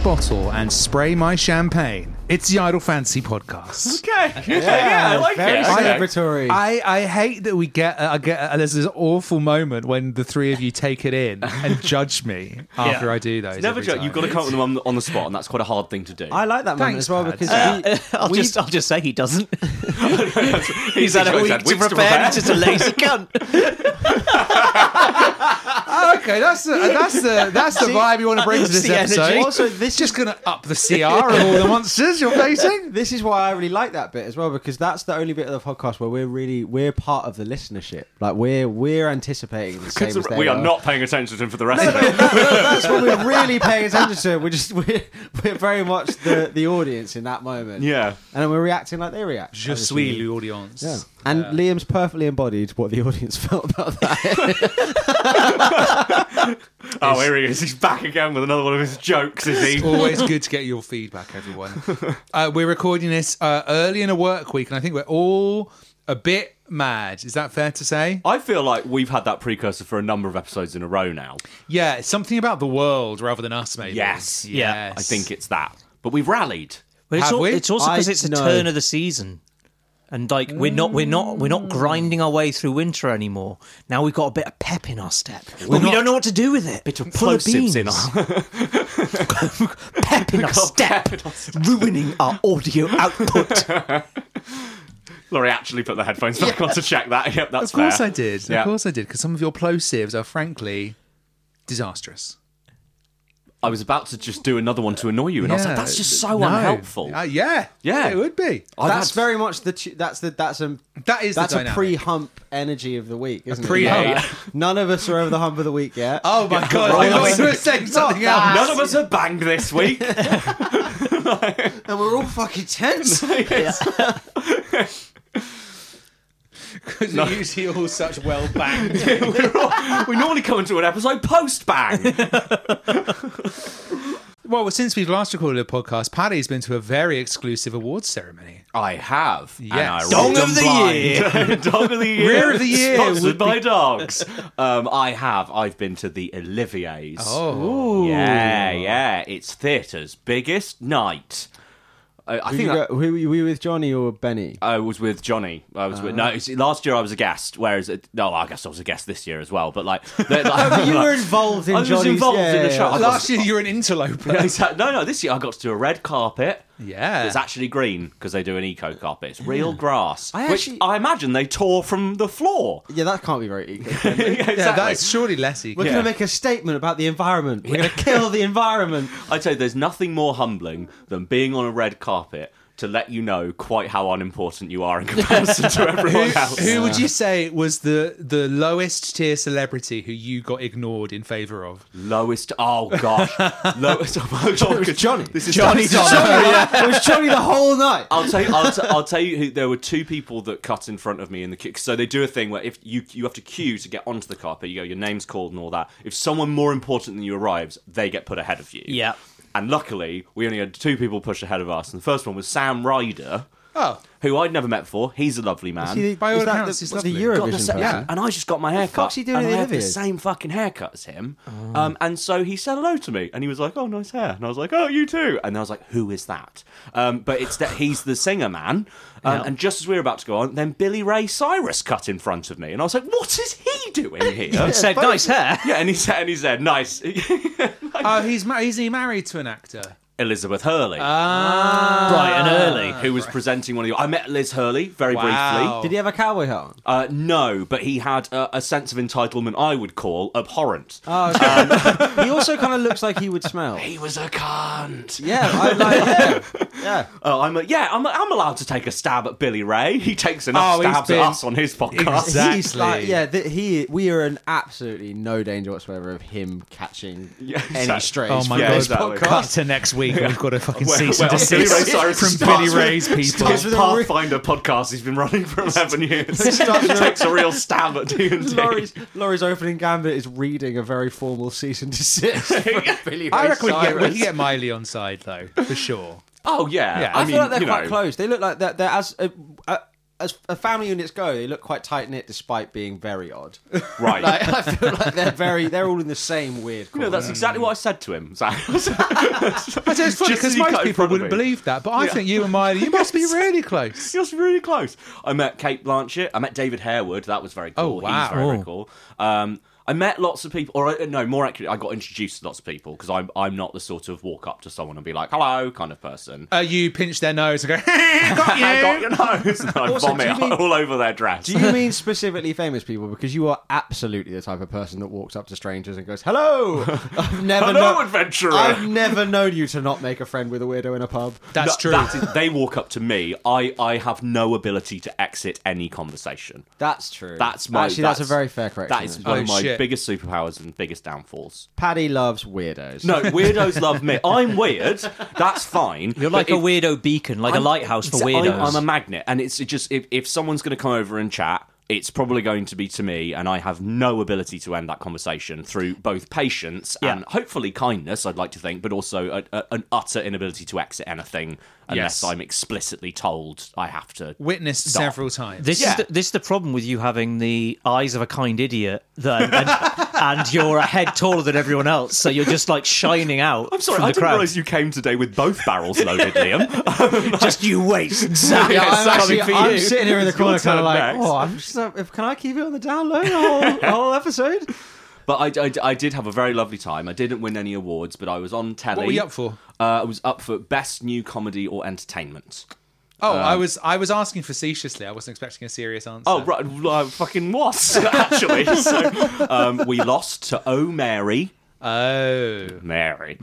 bottle and spray my champagne. It's the Idle Fantasy Podcast. Okay. Yeah, I like very it. celebratory. I hate that we get there's this awful moment when the three of you take it in and judge me after I do those. Never every joke. time. You've got to come up with them on the spot, and that's quite a hard thing to do. I like that moment Thanks, as well Pat. because I'll just say he doesn't. He's had a week to prepare. He's just a lazy cunt. Okay, that's the vibe you want to bring to this the energy. episode. Also, this Just going to up the CR of all the monsters you're facing. this is why I really like that bit as well, because that's the only bit of the podcast where we're part of the listenership. Like we're anticipating the same as they we are not paying attention to him for the rest No, of it. that's what we're really paying attention to. We're very much the audience in that moment. Yeah. And then we're reacting like they react. Je suis l'audience. Yeah. And Liam's perfectly embodied what the audience felt about that. Oh, here he is. He's back again with another one of his jokes, is he? Always good to get your feedback, everyone. We're recording this early in a work week, and I think we're all a bit mad. Is that fair to say? I feel like we've had that precursor for a number of episodes in a row now. Yeah, it's something about the world rather than us, maybe. Yes. Yeah. I think it's that. But we've rallied. But it's, Have we? it's also because I it's a know. turn of the season, and like we're not grinding our way through winter anymore. Now we've got a bit of pep in our step, but we don't know what to do with it. Bit of Full plosives in beans. our... Pep in our step, ruining our audio output. Laurie actually put the headphones back on to check that. Yep, that's Of course fair. I did. Yeah. Of course I did, because some of your plosives are frankly disastrous. I was about to just do another one to annoy you, and I was like, that's just so No. unhelpful. Yeah, Yeah. it would be. I've Very much that's That is a the dynamic. pre-hump energy of the week, isn't pre-hump. it? Yeah. None of us are over the hump of the week yet. Oh my god! Right. I thought you were saying something else. None of us are banged this week. And we're all fucking tense. Because you're usually all such well banged. We normally come into an episode post-bang. Well, since we've last recorded a podcast, Paddy's been to a very exclusive awards ceremony. I have. Yes. And I Dog rolled of them the blind. Dog of the year. Rear of the year would Sponsored by be- dogs. I have. I've been to the Oliviers. Oh. Yeah. It's theatre's biggest night. I think that, Were you with Johnny or Benny? I was with Johnny. I was with last year I was a guest. Whereas I guess I was a guest this year as well. But You were involved in I was Johnny's... involved in the show. Last year you were an interloper. No. This year I got to do a red carpet. Yeah. It's actually green because they do an eco carpet. It's real grass, I which actually- I imagine they tore from the floor. Yeah, that can't be very eco. Exactly. Yeah, that's surely less eco. We're going to make a statement about the environment. We're going to kill the environment. I'd say there's nothing more humbling than being on a red carpet to let you know quite how unimportant you are in comparison to everyone else. Who would you say was the lowest tier celebrity who you got ignored in favour of? Lowest? Oh gosh, lowest. Oh my God. It was Johnny. This is Johnny It was Johnny the whole night. I'll tell you who, there were two people that cut in front of me in the queue. So they do a thing where if you have to queue to get onto the carpet, you go, your name's called and all that. If someone more important than you arrives, they get put ahead of you. Yeah. And luckily, we only had two people push ahead of us. And the first one was Sam Ryder, Oh, who I'd never met before. He's a lovely man. By all is that accounts, he's the lovely. Eurovision Got the person? yeah, and I just got my hair cut. fuck's he doing and at the I have the Oliviers? same fucking haircut as him. And so he said hello to me, and he was like, "Oh, nice hair." And I was like, "Oh, you too." And I was like, "Who is that?" But it's that he's the singer man. And just as we were about to go on, then Billy Ray Cyrus cut in front of me, and I was like, "What is he doing here?" Said nice hair. Yeah, and he said, "Nice." Oh, is he married to an actor? Elizabeth Hurley, Bright and early. who was presenting one of the. I met Liz Hurley very Wow. Did he have a cowboy hat on? No, but he had a sense of entitlement I would call abhorrent. Oh, okay. He also kind of looks like he would smell. He was a cunt. Yeah, I like. Yeah. I'm allowed to take a stab at Billy Ray. He takes enough he's stabs been- at us on his podcast. Exactly. He's like, we are in absolutely no danger whatsoever of him catching Yeah, any exactly. strays. Oh my Yeah, god! exactly. Cut to next week. We've got a fucking Well, cease and well, Billy Ray desist Cyrus from starts Billy with- Ray's people. His with a Pathfinder podcast he's been running for 11 years. starts with a- takes a real stab at D&D. Laurie opening gambit is reading a very formal cease and desist. from Billy Ray I reckon we can Cyrus. get Miley on side though, for sure. Oh, yeah. Yeah, I mean, feel like they're you quite know, close. They look like they're as as family units go, they look quite tight knit despite being very odd. Right. Like, I feel like they're all in the same weird corner. No, that's exactly what I said to him. Zach. I say it's funny Just because as you most cut in people front of wouldn't me. believe that, but I think you and Miley, you must be really close. You're really close. I met Kate Blanchett. I met David Harewood. That was very cool. Oh, wow. He's very cool. I met lots of people, or no, more accurately, I got introduced to lots of people because I'm not the sort of walk up to someone and be like, hello, kind of person. You pinch their nose and go, got you. I got your nose. And I Also, vomit do you mean- all over their dress. Do you mean specifically famous people? Because you are absolutely the type of person that walks up to strangers and goes, "Hello, Hello, adventurer. I've never known you to not make a friend with a weirdo in a pub." That's true. They walk up to me. I have no ability to exit any conversation. That's true. That's that's a very fair correction. That is one of my shit. biggest superpowers and biggest downfalls. Paddy loves weirdos. No, weirdos love me. I'm weird. That's fine. You're like But a weirdo beacon, like a lighthouse for weirdos. I'm a magnet, and it's just if someone's going to come over and chat, it's probably going to be to me, and I have no ability to end that conversation through both patience and hopefully kindness, I'd like to think, but also an utter inability to exit anything unless Yes. I'm explicitly told I have to. Witnessed Stop. several times. This Yeah. is the problem with you having the eyes of a kind idiot, and you're a head taller than everyone else, so you're just like shining out. I'm sorry, from I the didn't crowd. realise you came today with both barrels loaded, Liam. Just you wait, Zach. Yeah, I'm, It's coming for I'm you. sitting here in the It's your corner, kind turn of like, next. "Oh, I'm just, can I keep it on the down low the whole episode?" But I did have a very lovely time. I didn't win any awards, but I was on telly. What were you up for? I was up for Best New Comedy or Entertainment. Oh, I was asking facetiously. I wasn't expecting a serious answer. Oh, right, well, I fucking was, actually. So, we lost to Oh Mary. Oh. Mary.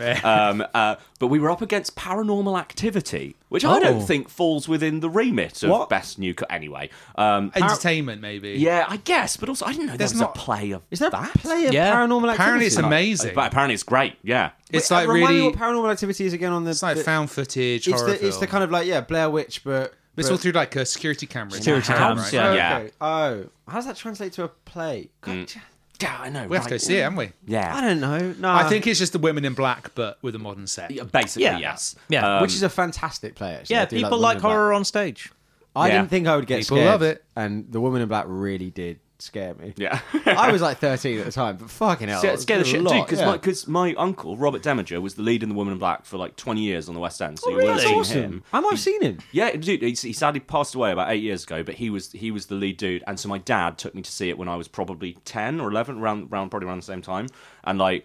But we were up against Paranormal Activity, which I don't think falls within the remit of What? Best New... Anyway. Entertainment, maybe. Yeah, I guess, but also I didn't know there There's was not- a play of Is there that. a play of Yeah. Paranormal Activity? Apparently it's amazing. But apparently it's great, yeah. It's Wait, like remind me really... what Paranormal Activity is again on the. It's like the- found footage, It's horror the, it's the film. kind of like Blair Witch, but It's all through like a security camera. Security Right. cams, yeah. Oh, Yeah. okay. Oh, how does that translate to a play? God, Yeah, I know. We have to go see it, haven't we? Yeah. I don't know. No, I think it's just the women in black, but with a modern set. Yeah, basically, Yeah. yes. Yeah. which is a fantastic play. Actually. Yeah, I do people the like Woman in Black. horror on stage. I Yeah. didn't think I would get People scared. love it. And the Woman in Black really did scare me. Yeah. I was like 13 at the time, but fucking hell, It scared the shit, dude. yeah. Because my uncle Robert Deminger was the lead in The Woman in Black for like 20 years on the West End. So you would have That's seen awesome. him. I might have seen him. Yeah, dude. He sadly passed away about 8 years ago, but he was the lead dude. And so my dad took me to see it when I was probably 10 or 11, probably around the same time. And like.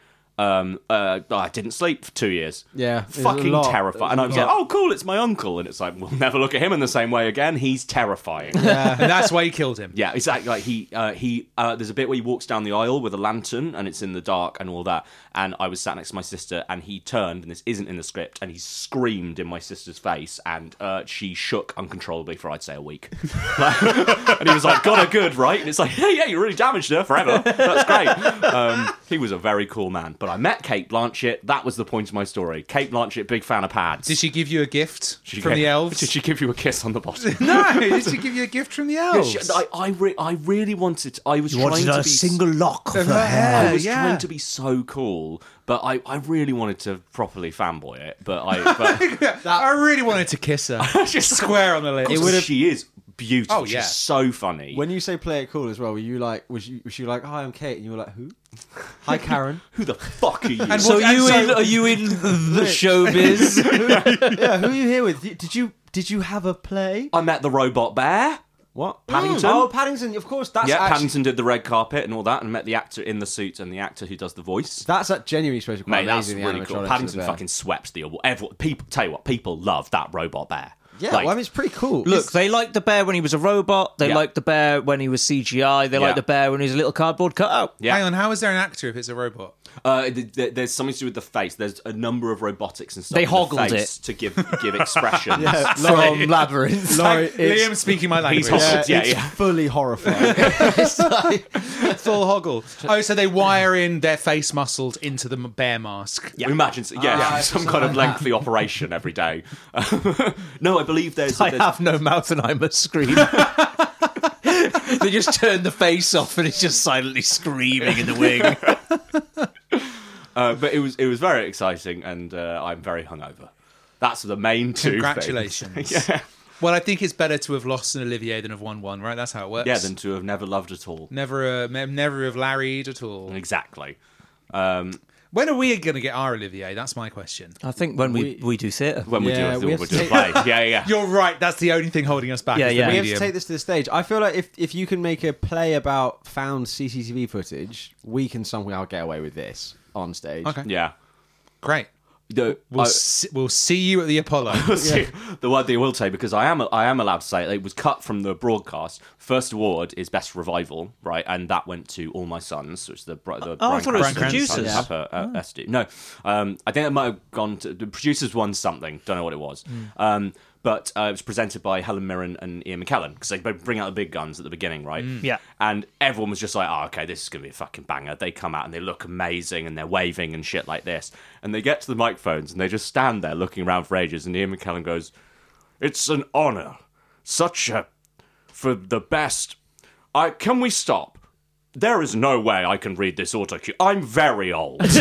I didn't sleep for 2 years. Yeah, it was a fucking lot. terrified. And I was like, "Oh, cool! It's my uncle." And it's like, we'll never look at him in the same way again. He's terrifying. And that's why you killed him. Yeah, exactly. Like he there's a bit where he walks down the aisle with a lantern and it's in the dark and all that. And I was sat next to my sister and he turned, and this isn't in the script, and he screamed in my sister's face, and she shook uncontrollably for I'd say a week. And he was like, "Got her good, right?" And it's like, "Yeah, you really damaged her forever. That's great." He was a very cool man. But I met Kate Blanchett. That was the point of my story. Kate Blanchett, big fan of pads. Did she give you a gift She from gave- the elves? Did she give you a kiss on the bottom? No, did she give you a gift from the elves? I really wanted. I was You trying wanted to a be single lock of Of her her hair. I was yeah. trying to be so cool, but I really wanted to properly fanboy it. But I really wanted to kiss her. Just square on the lips. she is beautiful. Oh, yeah. She's so funny. When you say play it cool as well, were you like, was you like, "Hi, I'm Kate," and you were like, "Who?" "Hi, Karen." Who the fuck are you? And So what- and so- are you in the showbiz? Yeah, who are you here with? Did you have a play? I met the robot bear. What? Paddington? Oh, Paddington. Of course, that's Yeah, actually, Paddington did the red carpet and all that, and met the actor in the suit and the actor who does the voice. That's genuinely supposed to be quite Mate, that's amazing. the really cool. animatronics of Paddington there. fucking swept the award. People, tell you what, people love that robot bear. Yeah, Like, well, I mean, it's pretty cool. Look, they liked the bear when he was a robot. They Yeah. liked the bear when he was CGI. They Yeah. liked the bear when he was a little cardboard cutout. yeah. Hang on, how is there an actor if it's a robot? There's something to do with the face. There's a number of robotics and stuff. They in the hoggled face to give expressions. From Labyrinth. Laurie, Liam speaking my language. He's hot. Yeah, it's yeah. fully horrifying. It's like, Full hoggle. Oh, so they wire in their face muscles into the bear mask. Imagine, some kind of lengthy operation every day. No, I believe there's. I have no mouth and I must scream. They just turn the face off and it's just silently screaming in the wing. But it was very exciting, and I'm very hungover. That's the main two. Congratulations. Things. Yeah. Well, I think it's better to have lost an Olivier than have won one, right? That's how it works. Yeah, than to have never loved at all. never have larried at all. Exactly. When are we going to get our Olivier? That's my question. I think when we do theatre. When we Yeah, do we a have to take- play. Yeah. You're right. That's the only thing holding us back. Yeah, is the yeah. We have to medium. take this to the stage. I feel like if you can make a play about found CCTV footage, we can somehow get away with this on stage. Okay. Yeah. Great. The, We'll see you at the Apollo. the one thing I will say, because I am allowed to say it was cut from the broadcast. First award is best revival, right, and that went to All My Sons, which is the I thought it was Bryan producers. Cranston. No, I think it might have gone to the producers won something. Don't know what it was. But it was presented by Helen Mirren and Ian McKellen because they both bring out the big guns at the beginning, right? Yeah. And everyone was just like, oh, okay, this is going to be a fucking banger. They come out and they look amazing and they're waving and shit like this. And they get to the microphones and they just stand there looking around for ages. And Ian McKellen goes, it's an honour. For the best. Can we stop? There is no way I can read this auto cue. I'm very old. And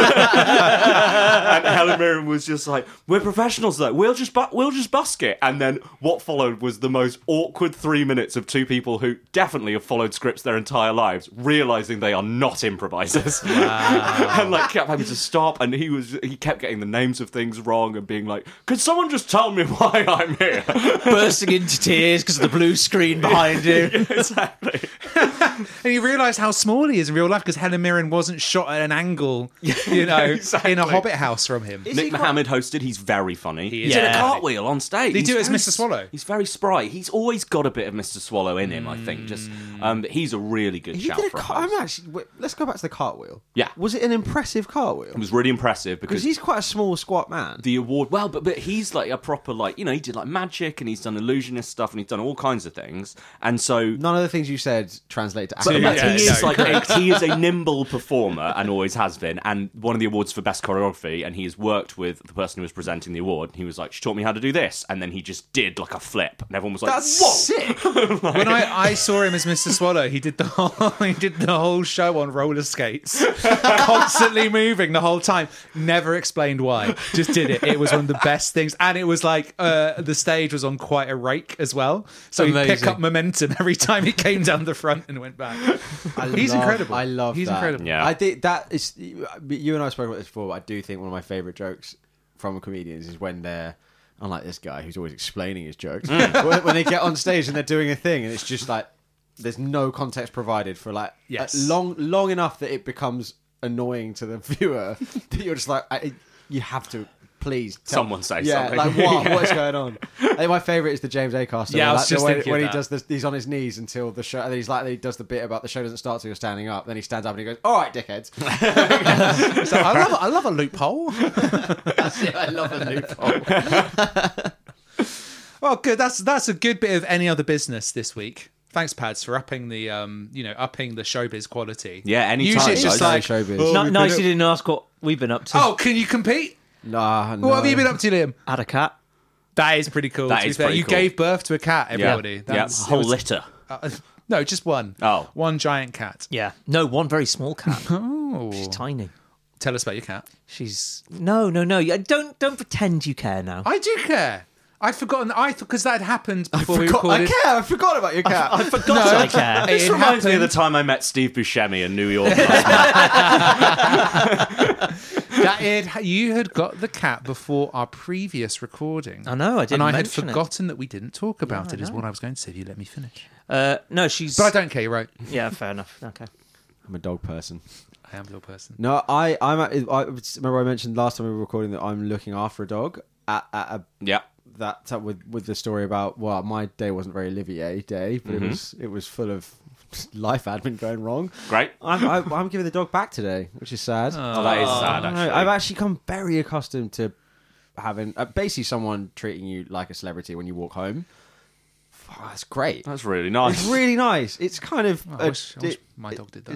Helen Mirren was just like, "We're professionals, though. We'll just busk it." And then what followed was the most awkward 3 minutes of two people who definitely have followed scripts their entire lives, realizing they are not improvisers, and like kept having to stop. And he kept getting the names of things wrong and being like, "Could someone just tell me why I'm here?" Bursting into tears because of the blue screen behind him. Exactly. And you realise how small he is in real life because Helen Mirren wasn't shot at an angle, exactly. in a Hobbit house from him. Nick Mohammed hosted. He's very funny. He He is. did a Yeah. cartwheel on stage. They He's do it as very Mr. Swallow. He's very spry. He's always got a bit of Mr. Swallow in him, I think. Just he's a really good He shout did a for a car- host. I'm actually. Wait, let's go back to the cartwheel. Yeah. Was it an impressive cartwheel? It was really impressive Because because he's quite a small, squat man. the award. Well, but he's like a proper he did like magic and he's done illusionist stuff and he's done all kinds of things. And so None of the things you said translate to But acting. Yeah, he is no. he is a nimble performer and always has been. And one of the awards for best choreography, and he has worked with the person who was presenting the award. And he was like, "She taught me how to do this," and then he just did like a flip, and everyone was like, That's "Whoa!" sick. When I saw him as Mr. Swallow, he did the whole show on roller skates, constantly moving the whole time. Never explained why. Just did it. It was one of the best things, and it was like the stage was on quite a rake as well, so he'd pick Amazing. up momentum every time he came down the front and went back. He's incredible. I love He's that. incredible. Yeah. I think that is. You and I spoke about this before, but I do think one of my favourite jokes from comedians is when they're. Unlike this guy who's always explaining his jokes, when they get on stage and they're doing a thing and it's just like there's no context provided for like Yes. long enough that it becomes annoying to the viewer that you're just like you have to please Someone say yeah, something. like what's going on? I think my favourite is the James Acaster. Yeah, I was like, just the way, thinking when of he that. does this, he's on his knees until the show. And he does the bit about the show doesn't start till you're standing up. Then he stands up and he goes, "All right, dickheads." So I love a loophole. I love a loophole. Well, good. That's a good bit of any other business this week. Thanks, Pads, for upping the upping the showbiz quality. Yeah, anytime, Usually it's just guys. like Showbiz. oh, we've Nice been you didn't ask what we've been up to. Oh, can you compete? Nah, no. What have you been up to, Liam? Had a cat. That is pretty cool. That to be is fair. pretty You cool. gave birth to a cat, everybody. Yeah, That's- a whole it was- litter. No, just one. Oh. One giant cat. Yeah. No, one very small cat. Oh. She's tiny. Tell us about your cat. She's no. Yeah, don't pretend you care now. I do care. I'd forgotten. I thought because that had happened before we I recorded. care. I forgot about your cat. I forgot I care. This It reminds me of the happened. time I met Steve Buscemi in New York. You had got the cat before our previous recording. I know, I didn't and I had mention it. forgotten that we didn't talk about I it. Is know. what I was going to say. If you let me finish, No, she's. but I don't care. You're right. Yeah, fair enough. Okay. I'm a dog person. I am a little person. No, I remember I mentioned last time we were recording that I'm looking after a dog at a Yeah. that with the story about my day wasn't very Olivier day, but it was full of life admin going wrong. Great. I'm giving the dog back today, which is sad. Oh, that is sad, I don't know. actually. I've actually come very accustomed to having basically someone treating you like a celebrity when you walk home. Oh, that's great. That's really It's nice. really nice. It's kind of. I wish my dog did that.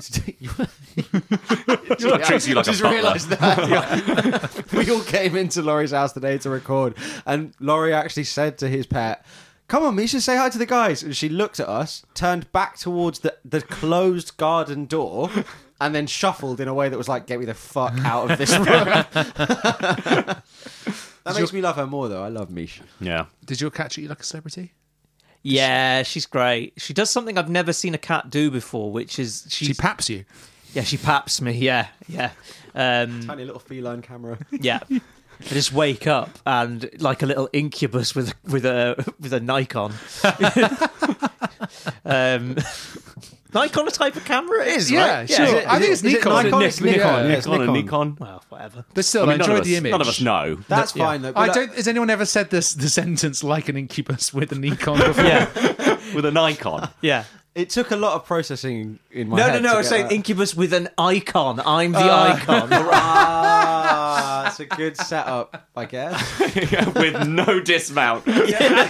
It treats you like a just butler. realised that. We all came into Laurie's house today to record, and Laurie actually said to his pet, "Come on, Misha, say hi to the guys." And she looked at us, turned back towards the closed garden door, and then shuffled in a way that was like, "Get me the fuck out of this room." That makes me love her more, though. I love Mish. Yeah. Did your cat treat you like a celebrity? Yeah, she's great. She does something I've never seen a cat do before, which is She paps you. yeah, she paps me. Yeah. Tiny little feline camera. Yeah. I just wake up and like a little incubus with a Nikon. Nikon a type of camera it is, Yeah, right? sure. I think it's Nikon. Nikon? It's Nikon. Yeah. Yeah, it's Nikon and Nikon. Nikon. Well, whatever. But still, I I, mean, enjoyed the image. none of us know. That's fine, though. I but don't. Has anyone ever said this? The sentence "like an incubus with a Nikon" before? Yeah. With a Nikon. Yeah. It took a lot of processing in my No, head. no, no. to I was get saying that. incubus with an icon. I'm the icon. Ah, that's a good setup, I guess. With no dismount. The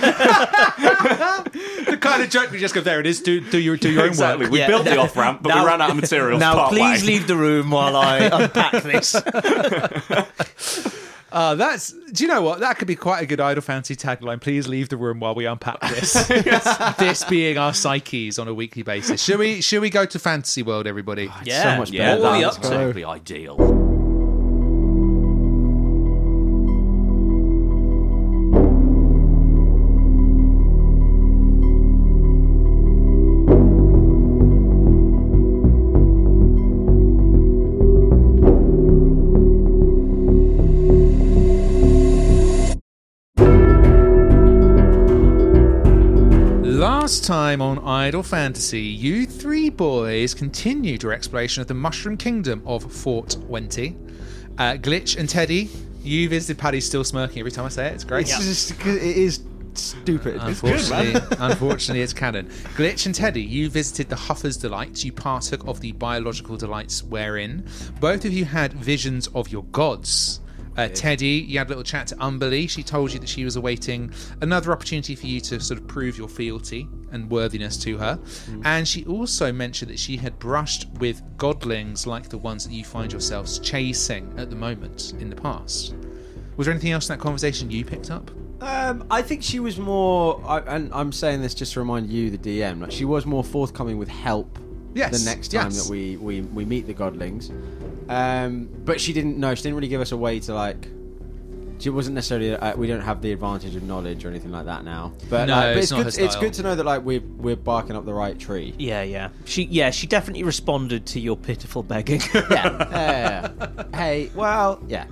kind of joke we just go there. It is. Do your own Exactly. work. We Yeah. built the off ramp, but Now- we ran out of materials. Now, part please way. leave the room while I unpack this. That's. Do you know what? That could be quite a good Idle Fantasy tagline. Please leave the room while we unpack this. This being our psyches on a weekly basis. Should we go to Fantasy World, everybody? Yeah. So much Yeah, better. What are we that's up to? exactly ideal. Last time on Idle Fantasy, you three boys continued your exploration of the Mushroom Kingdom of Fort Wenty. Glitch and Teddy, you visited. Paddy's still smirking every time I say it. It's great. It's just, it is stupid. Unfortunately, it's canon. Glitch and Teddy, you visited the Huffer's Delights. You partook of the biological delights wherein both of you had visions of your gods. Teddy, you had a little chat to Umberly. She told you that she was awaiting another opportunity for you to sort of prove your fealty and worthiness to her. And she also mentioned that she had brushed with godlings like the ones that you find yourselves chasing at the moment in the past. Was there anything else in that conversation you picked up? I think she was more, and I'm saying this just to remind you, the DM, like she was more forthcoming with help Yes, the next time yes. that we meet the godlings. But she didn't really give us a way to like. She wasn't necessarily. We don't have the advantage of knowledge or anything like that now. But, No, but it's not her good. It's style. good to know that like we're barking up the right tree. Yeah. She definitely responded to your pitiful begging. Yeah. Hey. Well. Yeah.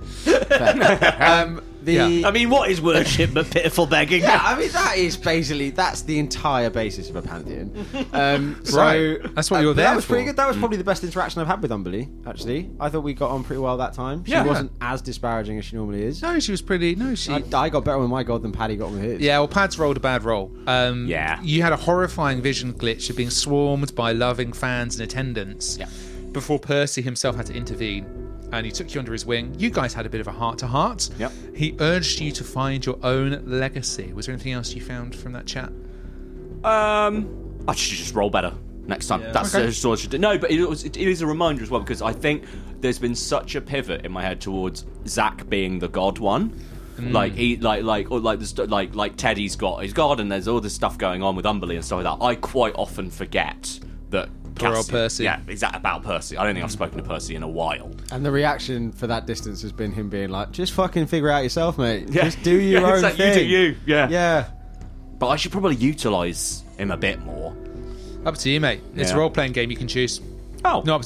Fair. Yeah. I mean, what is worship but pitiful begging? Yeah, I mean that's the entire basis of a pantheon. Right. That's what you're but there That was pretty for. good. That was probably the best interaction I've had with Umberly. Actually, I thought we got on pretty well that time. She Yeah. wasn't as disparaging as she normally is. No, she was pretty. No, she. I got better with my god than Paddy got with his. Yeah, well, Pad's rolled a bad roll. Yeah. You had a horrifying vision glitch of being swarmed by loving fans and attendants before Percy himself had to intervene, and he took you under his wing. You guys had a bit of a heart-to-heart. Yep. He urged you to find your own legacy. Was there anything else you found from that chat? I should just roll better next time. That's Okay. just all I should do. No, but it is a reminder as well, because I think there's been such a pivot in my head towards Zach being the god one. Like he like Teddy's got his god, and there's all this stuff going on with Umberly and stuff like that. I quite often forget that Poor old Percy. Yeah, exactly, about Percy. I don't think I've spoken to Percy in a while. And the reaction for that distance has been him being like, "Just fucking figure it out yourself, mate. Yeah. Just do your Yeah, own exactly. thing. You do you. Yeah. Yeah." But I should probably utilise him a bit more. Up to you, mate. It's a Yeah. role-playing game. You can choose. Oh, No,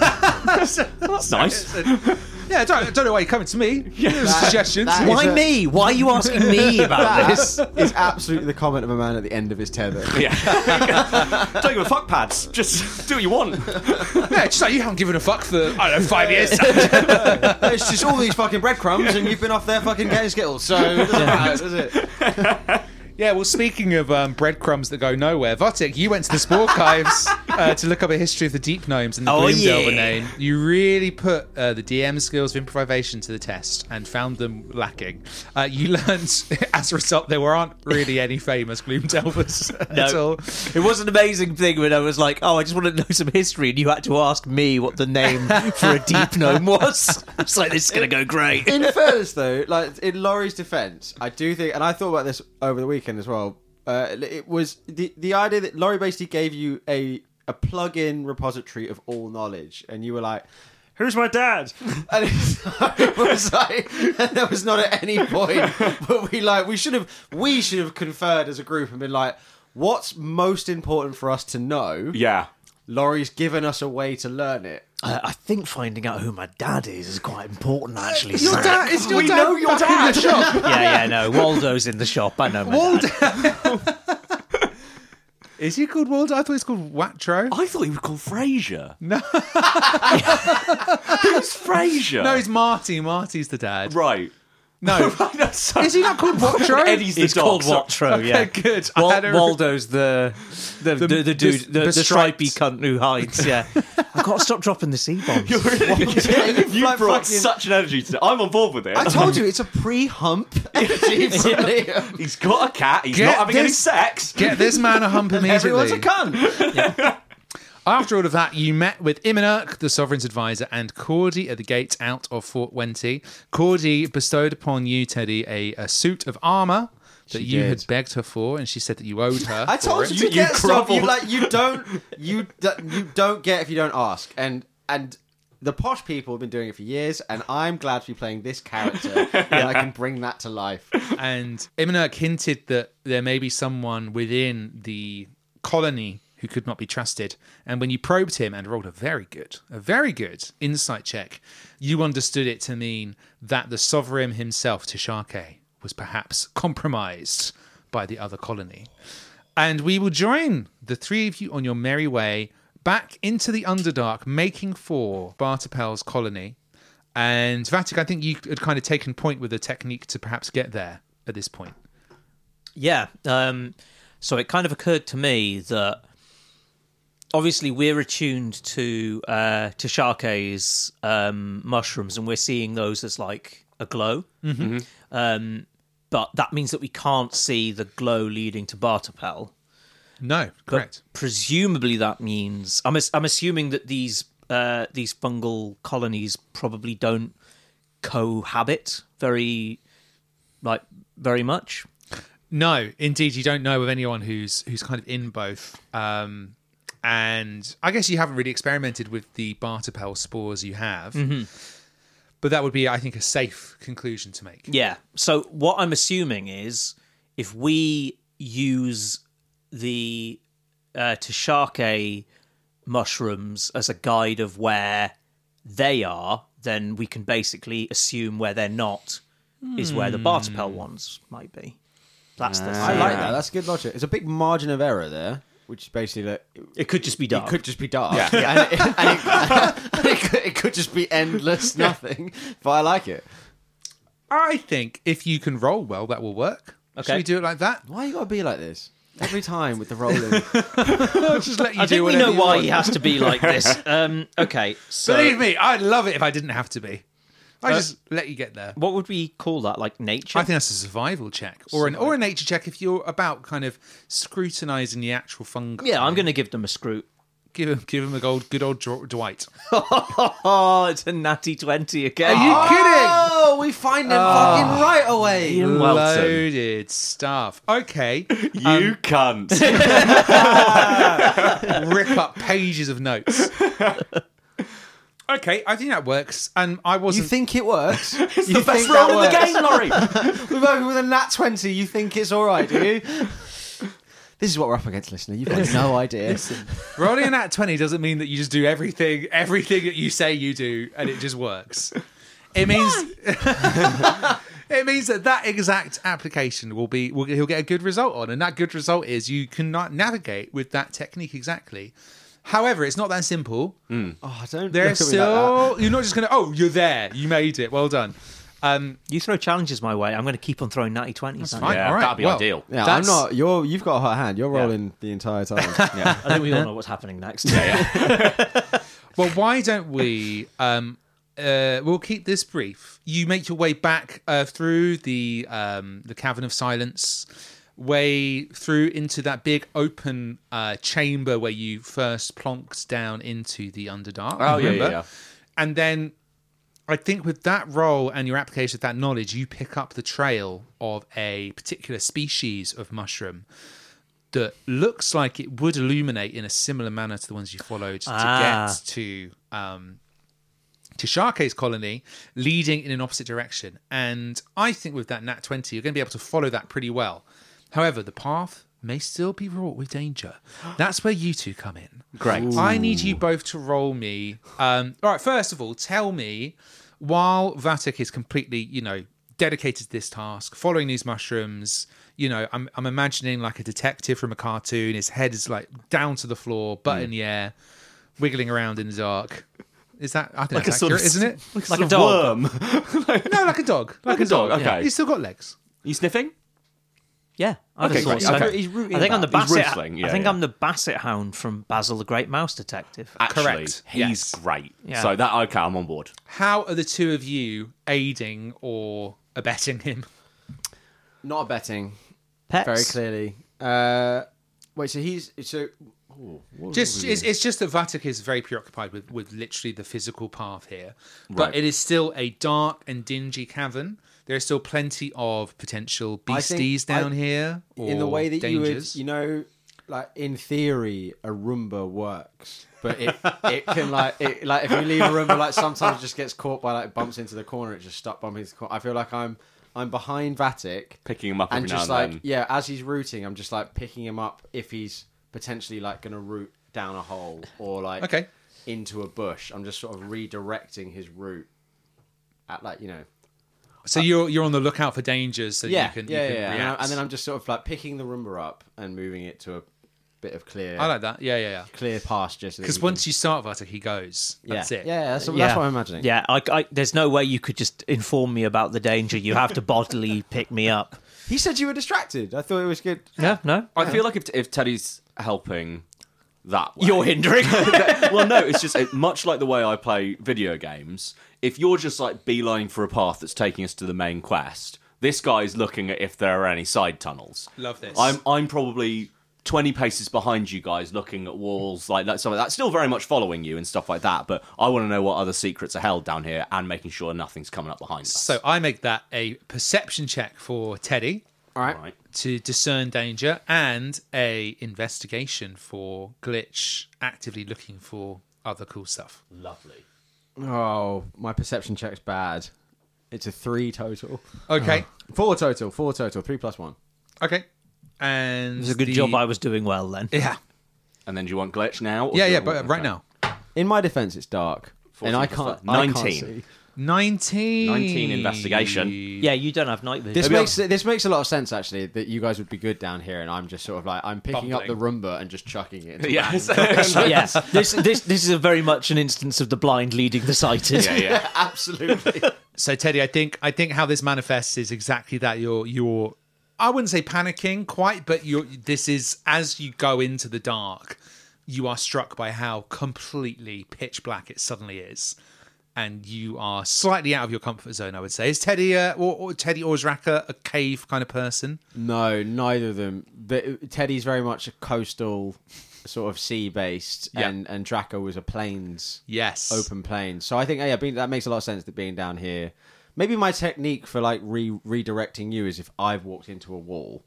that's nice. yeah, don't know why you're coming to me. Suggestions. that Why is a- me? Why are you asking me about this? That is absolutely the comment of a man at the end of his tether. Yeah. Don't give a fuck, pads. Just do what you want. Yeah, just like you haven't given a fuck for, I don't know, 5 years. It's just all these fucking breadcrumbs, and you've been off there fucking getting Skittles, so it doesn't matter, does it? Yeah, well, speaking of breadcrumbs that go nowhere, Votic, you went to the Sporarchives to look up a history of the Deep Gnomes and the Gloomdelver name. You really put the DM skills of improvisation to the test and found them lacking. You learned, as a result, there aren't really any famous Gloomdelvers at all. It was an amazing thing when I was like, oh, I just want to know some history, and you had to ask me what the name for a deep gnome was. It's like, this is going to go great. In fairness, though, like in Laurie's defence, I do think, and I thought about this over the weekend as well. It was the idea that Laurie basically gave you a plug-in repository of all knowledge, and you were like, Who's my dad? And it was like, and there was not at any point, but we should have conferred as a group and been like, what's most important for us to know? Yeah. Laurie's given us a way to learn it. I think finding out who my dad is quite important, actually. Your Zach. dad, is your We dad know your back in the dad. shop? Yeah, no. Waldo's in the shop. I know my dad. Is he called Waldo? I thought he was called Watro. I thought he was called Frasier. No. Who's Frasier? No, it's Marty. Marty's the dad. Right. No. Is he not called Watro? Eddie's the It's dog. called so- Watro, yeah. Okay, good. I had a- Waldo's the dude, the stripy striped- cunt who hides. Yeah, I've got to stop dropping the C-bombs. You like brought fucking- such an energy to it. I'm on board with it. I told you, it's a pre-hump energy from Liam. He's got a cat. He's Get not having any this- sex. Get this man a hump Everyone's immediately. a cunt. After all of that, you met with Imanurk, the Sovereign's advisor, and Cordy at the gates out of Fort Wenty. Cordy bestowed upon you, Teddy, a suit of armour that She you did. had begged her for, and she said that you owed her. I for told it. you to You get stuff. You crumbled. you don't get if you don't ask. And the posh people have been doing it for years, and I'm glad to be playing this character, and I can bring that to life. And Imanurk hinted that there may be someone within the colony who could not be trusted. And when you probed him and rolled a very good insight check, you understood it to mean that the Sovereign himself, Tishake, was perhaps compromised by the other colony. And we will join the three of you on your merry way back into the Underdark, making for Bartapel's colony. And Vatic, I think you had kind of taken point with the technique to perhaps get there at this point. Yeah. So it kind of occurred to me that obviously we're attuned to Shake's mushrooms, and we're seeing those as like a glow. Mm-hmm. But that means that we can't see the glow leading to Bartapel. No, correct. But presumably that means I'm assuming that these fungal colonies probably don't cohabit very much. No, indeed, you don't know of anyone who's kind of in both. And I guess you haven't really experimented with the Bartapel spores you have. Mm-hmm. But that would be, I think, a safe conclusion to make. Yeah. So what I'm assuming is if we use the Tishake mushrooms as a guide of where they are, then we can basically assume where they're not is where the Bartapel ones might be. That's the I like that. That's good logic. There's a big margin of error there, which is basically that It could just be dark. it could just be dark. Yeah. And it could just be endless nothing. But I like it. I think if you can roll well, that will work. Okay. Should we do it like that? Why you gotta be like this every time with the rolling? I'll just let you I do think we whatever know you why want. he has to be like this. Okay, so Believe me, I'd love it if I didn't have to be. I just let you get there. what would we call that? Like nature? I think that's a survival check, or a nature check if you're about kind of scrutinising the actual fungi. Yeah, I'm going to give them a screw. give him a good old Dwight. Oh, it's a natty 20 again. Are you kidding? Oh, we find them fucking right away. Ian Welton. Loaded stuff. Okay, You cunt. rip up pages of notes. Okay, I think that works, and I You wasn't. think it works? It's the best roll in the game, Laurie. We're working with a nat 20. You think it's all right, do you? This is what we're up against, listener. You've got no idea. Rolling an at 20 doesn't mean that you just do everything that you say you do, and it just works. It means it means that exact application he'll get a good result on, and that good result is you cannot navigate with that technique exactly. However, it's not that simple. Oh, I don't. There's look at me like that. still you're not just gonna you're there, you made it, well done. You throw challenges my way, I'm going to keep on throwing natty 20s. That's fine. Yeah, all right, that'd be well, ideal. Yeah, That's- I'm not. You've got a hot hand. You're rolling the entire time. Yeah. I think we all know what's happening next. Well, why don't we? We'll keep this brief. You make your way back through the Cavern of Silence, way through into that big open chamber where you first plonked down into the Underdark. Oh, yeah, remember? yeah. And then I think with that roll and your application of that knowledge, you pick up the trail of a particular species of mushroom that looks like it would illuminate in a similar manner to the ones you followed to get to Sharke's colony, leading in an opposite direction. And I think with that Nat 20, you're going to be able to follow that pretty well. However, the path may still be wrought with danger. That's where you two come in. Great. I need you both to roll me. All right, first of all, tell me, while Vatic is completely, dedicated to this task, following these mushrooms, I'm imagining like a detective from a cartoon. His head is like down to the floor, butt in the air, wiggling around in the dark. Is that, I think that's accurate, isn't it? Like a dog. No, like a dog. Like a dog, okay. He's still got legs. You sniffing? Yeah, I Okay, thought great. so. Okay. He's rooting I think I'm the about. He's Basset. whistling, yeah, I think yeah. I'm the Basset Hound from Basil the Great Mouse Detective. Actually, Correct. he's Yes. great. Yeah. So okay, I'm on board. How are the two of you aiding or abetting him? Not betting. Pets. Very clearly. Wait, so he's what Just are we doing? it's just that Vatic is very preoccupied with literally the physical path here, but Right. it is still a dark and dingy cavern. There are still plenty of potential I think beasties down here. Or in the way that dangers. you would, like in theory, a Roomba works, but it can if you leave a Roomba, like sometimes it just gets caught by like bumps into the corner. It just stops bumping into the corner. I feel like I'm behind Vatic, Picking him up every and now just and then. as he's rooting, I'm just like picking him up if he's potentially like going to root down a hole or like Okay. into a bush. I'm just sort of redirecting his route at So you're on the lookout for dangers, so you can react. And then I'm just sort of like picking the Roomba up and moving it to a bit of clear I like that. Yeah. clear pasture. Because once you start Vatic, he goes. That's it. Yeah, that's what I'm imagining. Yeah, there's no way you could just inform me about the danger. You have to bodily pick me up. He said you were distracted. I thought it was good. No. I feel like if Teddy's helping that way, You're hindering. well, no, it's just much like the way I play video games. If you're just like beelining for a path that's taking us to the main quest, this guy's looking at if there are any side tunnels. Love this. I'm probably 20 paces behind you guys, looking at walls like that. Stuff like that. Still very much following you and stuff like that. But I want to know what other secrets are held down here and making sure nothing's coming up behind us. So I make that a perception check for Teddy All right. Right. to discern danger, and a investigation for Glitch, actively looking for other cool stuff. Lovely. Oh, my perception check's bad. It's a 3 total. Okay. 4 total. 3 plus 1. Okay. And It was a good job I was doing well then. Yeah. And then do you want Glitch now? or Yeah, do you but want- right okay. now. In my defense, it's dark. 14 And I plus can't. 5. I can't 19. see. 19. 19 investigation. Yeah, you don't have night vision. This makes a lot of sense actually that you guys would be good down here, and I'm just sort of like I'm picking up the Roomba and just chucking it. Into Yes. Yes, this is a very much an instance of the blind leading the sighted. yeah. absolutely. So Teddy, I think how this manifests is exactly that. You're I wouldn't say panicking quite, but this is as you go into the dark, you are struck by how completely pitch black it suddenly is. And you are slightly out of your comfort zone, I would say. Is Teddy or Teddy Orzraka a cave kind of person? No, neither of them. But Teddy's very much a coastal, sort of sea-based, Yeah. and Draco was a plains, Yes. open plains. So I think that makes a lot of sense that being down here. Maybe my technique for like redirecting you is if I've walked into a wall,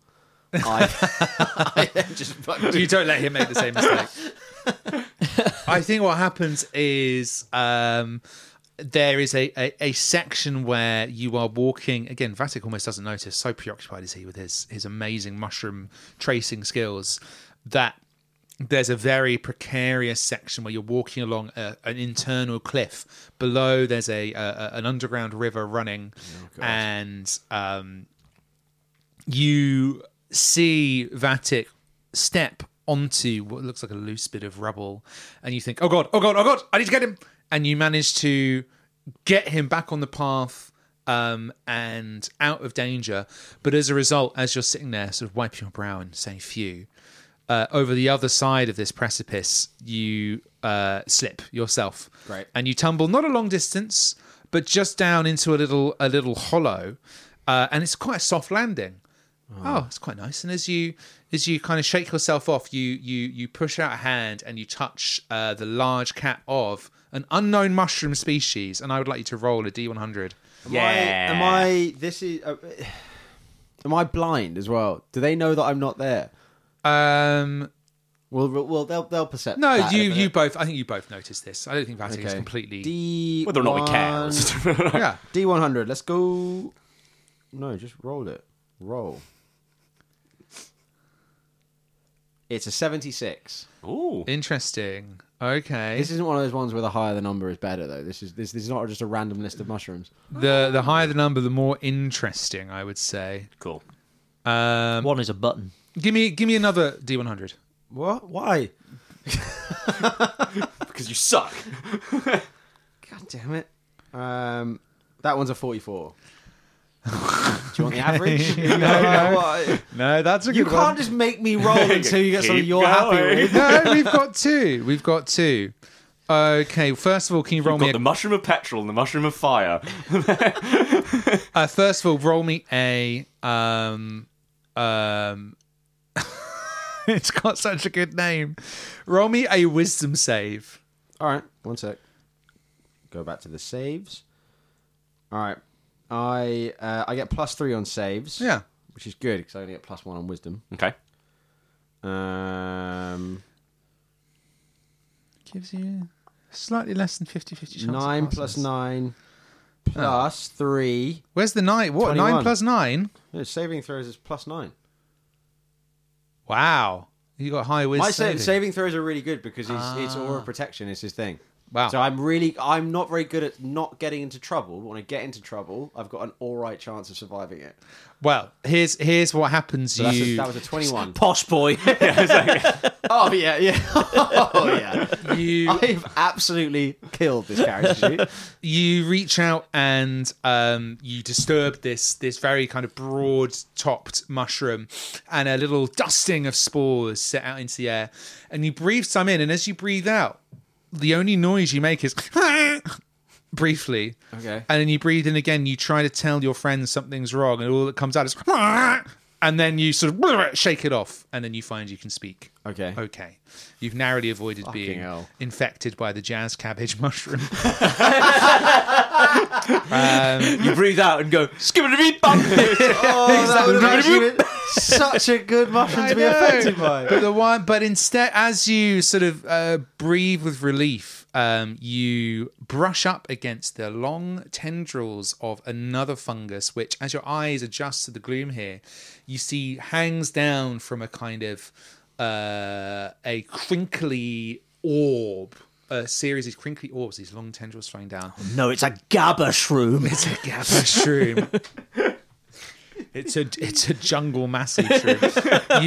I then just You don't let him make the same mistake. I think what happens is there is a section where you are walking. Again, Vatic almost doesn't notice. So preoccupied is he with his amazing mushroom tracing skills that there's a very precarious section where you're walking along an internal cliff. Below, there's an underground river running, and you see Vatic step onto what looks like a loose bit of rubble, and you think, oh god, I need to get him. And you manage to get him back on the path and out of danger. But as a result, as you're sitting there, sort of wiping your brow and saying phew, over the other side of this precipice, you slip yourself. Great. And you tumble not a long distance, but just down into a little hollow, and it's quite a soft landing. Oh, it's quite nice. And as you kind of shake yourself off, you push out a hand and you touch the large cap of an unknown mushroom species. And I would like you to roll a D100. Am I blind as well? Do they know that I'm not there? Well, they'll percept. No, that in a you minute. both. I think you both noticed this. I don't think Vatty is Okay. completely. D. Whether or not we care. Yeah. D100. Let's go. No, just roll it. Roll. It's a 76. Ooh. Interesting. Okay. This isn't one of those ones where the higher the number is better, though. This is not just a random list of mushrooms. The higher the number, the more interesting, I would say. Cool. One is a button. Give me another D100. What? Why? Because you suck. God damn it. That one's a 44. Do you want the average? No, that's a You good can't one. just make me roll until you get something Keep you're happy going. with. No, we've got two. Okay, first of all, can you roll You've me got the mushroom of petrol and the mushroom of fire. first of all, roll me a it's got such a good name. Roll me a wisdom save. All right, one sec. Go back to the saves. All right, I get +3 on saves. Yeah. which is good because I only get +1 on wisdom. Okay. Gives you slightly less than 50-50 chance. 9 plus 9 plus 3. Where's the 9? What? 21. 9 plus 9? No, saving throws is +9. Wow. You got high wisdom. My saving throws are really good because it's aura protection is his thing. Wow. So I'm not very good at not getting into trouble. But when I get into trouble, I've got an all right chance of surviving it. Well, here's what happens. So that was a 21. Posh boy. Oh yeah, yeah. Oh yeah. You I've absolutely killed this character sheet. you reach out and you disturb this very kind of broad topped mushroom, and a little dusting of spores set out into the air, and you breathe some in, and as you breathe out, the only noise you make is briefly. Okay. And then you breathe in again, you try to tell your friends something's wrong, and all that comes out is and then you sort of shake it off, and then you find you can speak. Okay. Okay. You've narrowly avoided Fucking being hell. infected by the jazz cabbage mushroom. You breathe out and go, skibbity bump. Oh, that would have actually been such a good mushroom to be affected by. But instead, as you sort of breathe with relief, you brush up against the long tendrils of another fungus, which, as your eyes adjust to the gloom here, you see hangs down from a kind of a crinkly orb. A series of crinkly orbs, these long tendrils flowing down. No, it's a gabba shroom. It's a gabba shroom. It's a jungle massive shroom.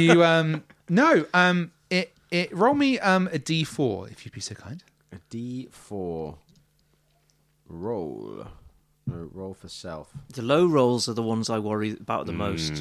You roll me a D4 if you'd be so kind. A D4. Roll. No, roll for self. The low rolls are the ones I worry about the most.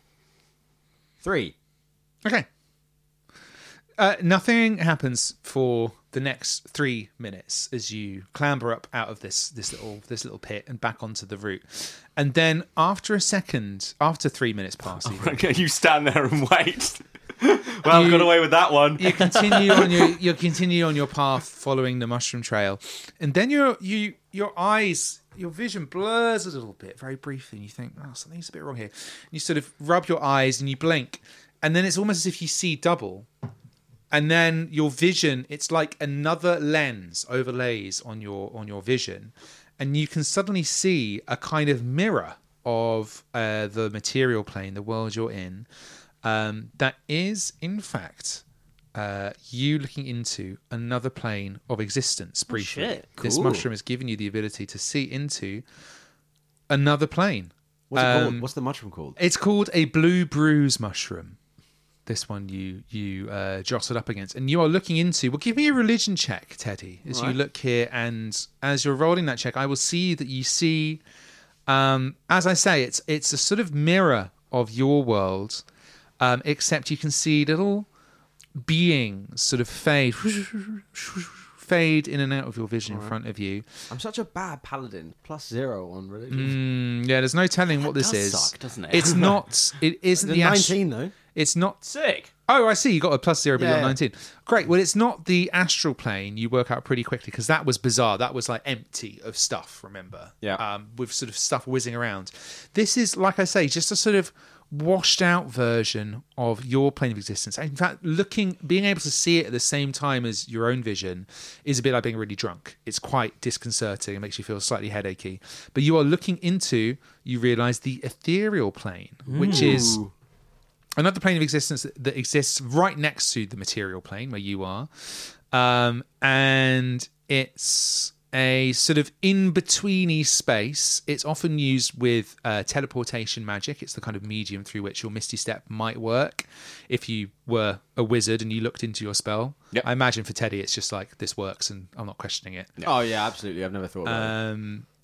3. Okay. Nothing happens for the next 3 minutes as you clamber up out of this little pit and back onto the route, and then after 3 minutes pass, even, You stand there and wait. Well, got away with that one. you continue on your path following the mushroom trail, and then your vision blurs a little bit very briefly, and you think, oh, something's a bit wrong here. And you sort of rub your eyes and you blink, and then it's almost as if you see double. And then your vision, it's like another lens overlays on your vision, and you can suddenly see a kind of mirror of the material plane, the world you're in, that is, in fact, you looking into another plane of existence briefly. shit. This Cool. mushroom has given you the ability to see into another plane. What's it called? What's the mushroom called? It's called a blue bruise mushroom. This one you jostled up against, and you are looking into. Well, give me a religion check, Teddy, as you look here, and as you're rolling that check, I will see that you see. As I say, it's a sort of mirror of your world, except you can see little beings sort of fade in and out of your vision in front of you. I'm such a bad paladin. +0 on religion. Yeah, there's no telling what this does is. suck, doesn't it? It's not. It isn't The the 19 though. It's not. Sick. Oh, I see. You got a +0, but you got Yeah. 19. Great. Well, it's not the astral plane. You work out pretty quickly because that was bizarre. That was like empty of stuff. Remember? Yeah. With sort of stuff whizzing around. This is, like I say, just a sort of washed out version of your plane of existence. In fact, being able to see it at the same time as your own vision is a bit like being really drunk. It's quite disconcerting. It makes you feel slightly headachy. But you are looking into, you realize, the ethereal plane, which is another plane of existence that exists right next to the material plane where you are. And it's a sort of in-betweeny space. It's often used with teleportation magic. It's the kind of medium through which your Misty Step might work if you were a wizard and you looked into your spell. Yep. I imagine for Teddy, it's just like, this works and I'm not questioning it. Oh yeah, absolutely. I've never thought about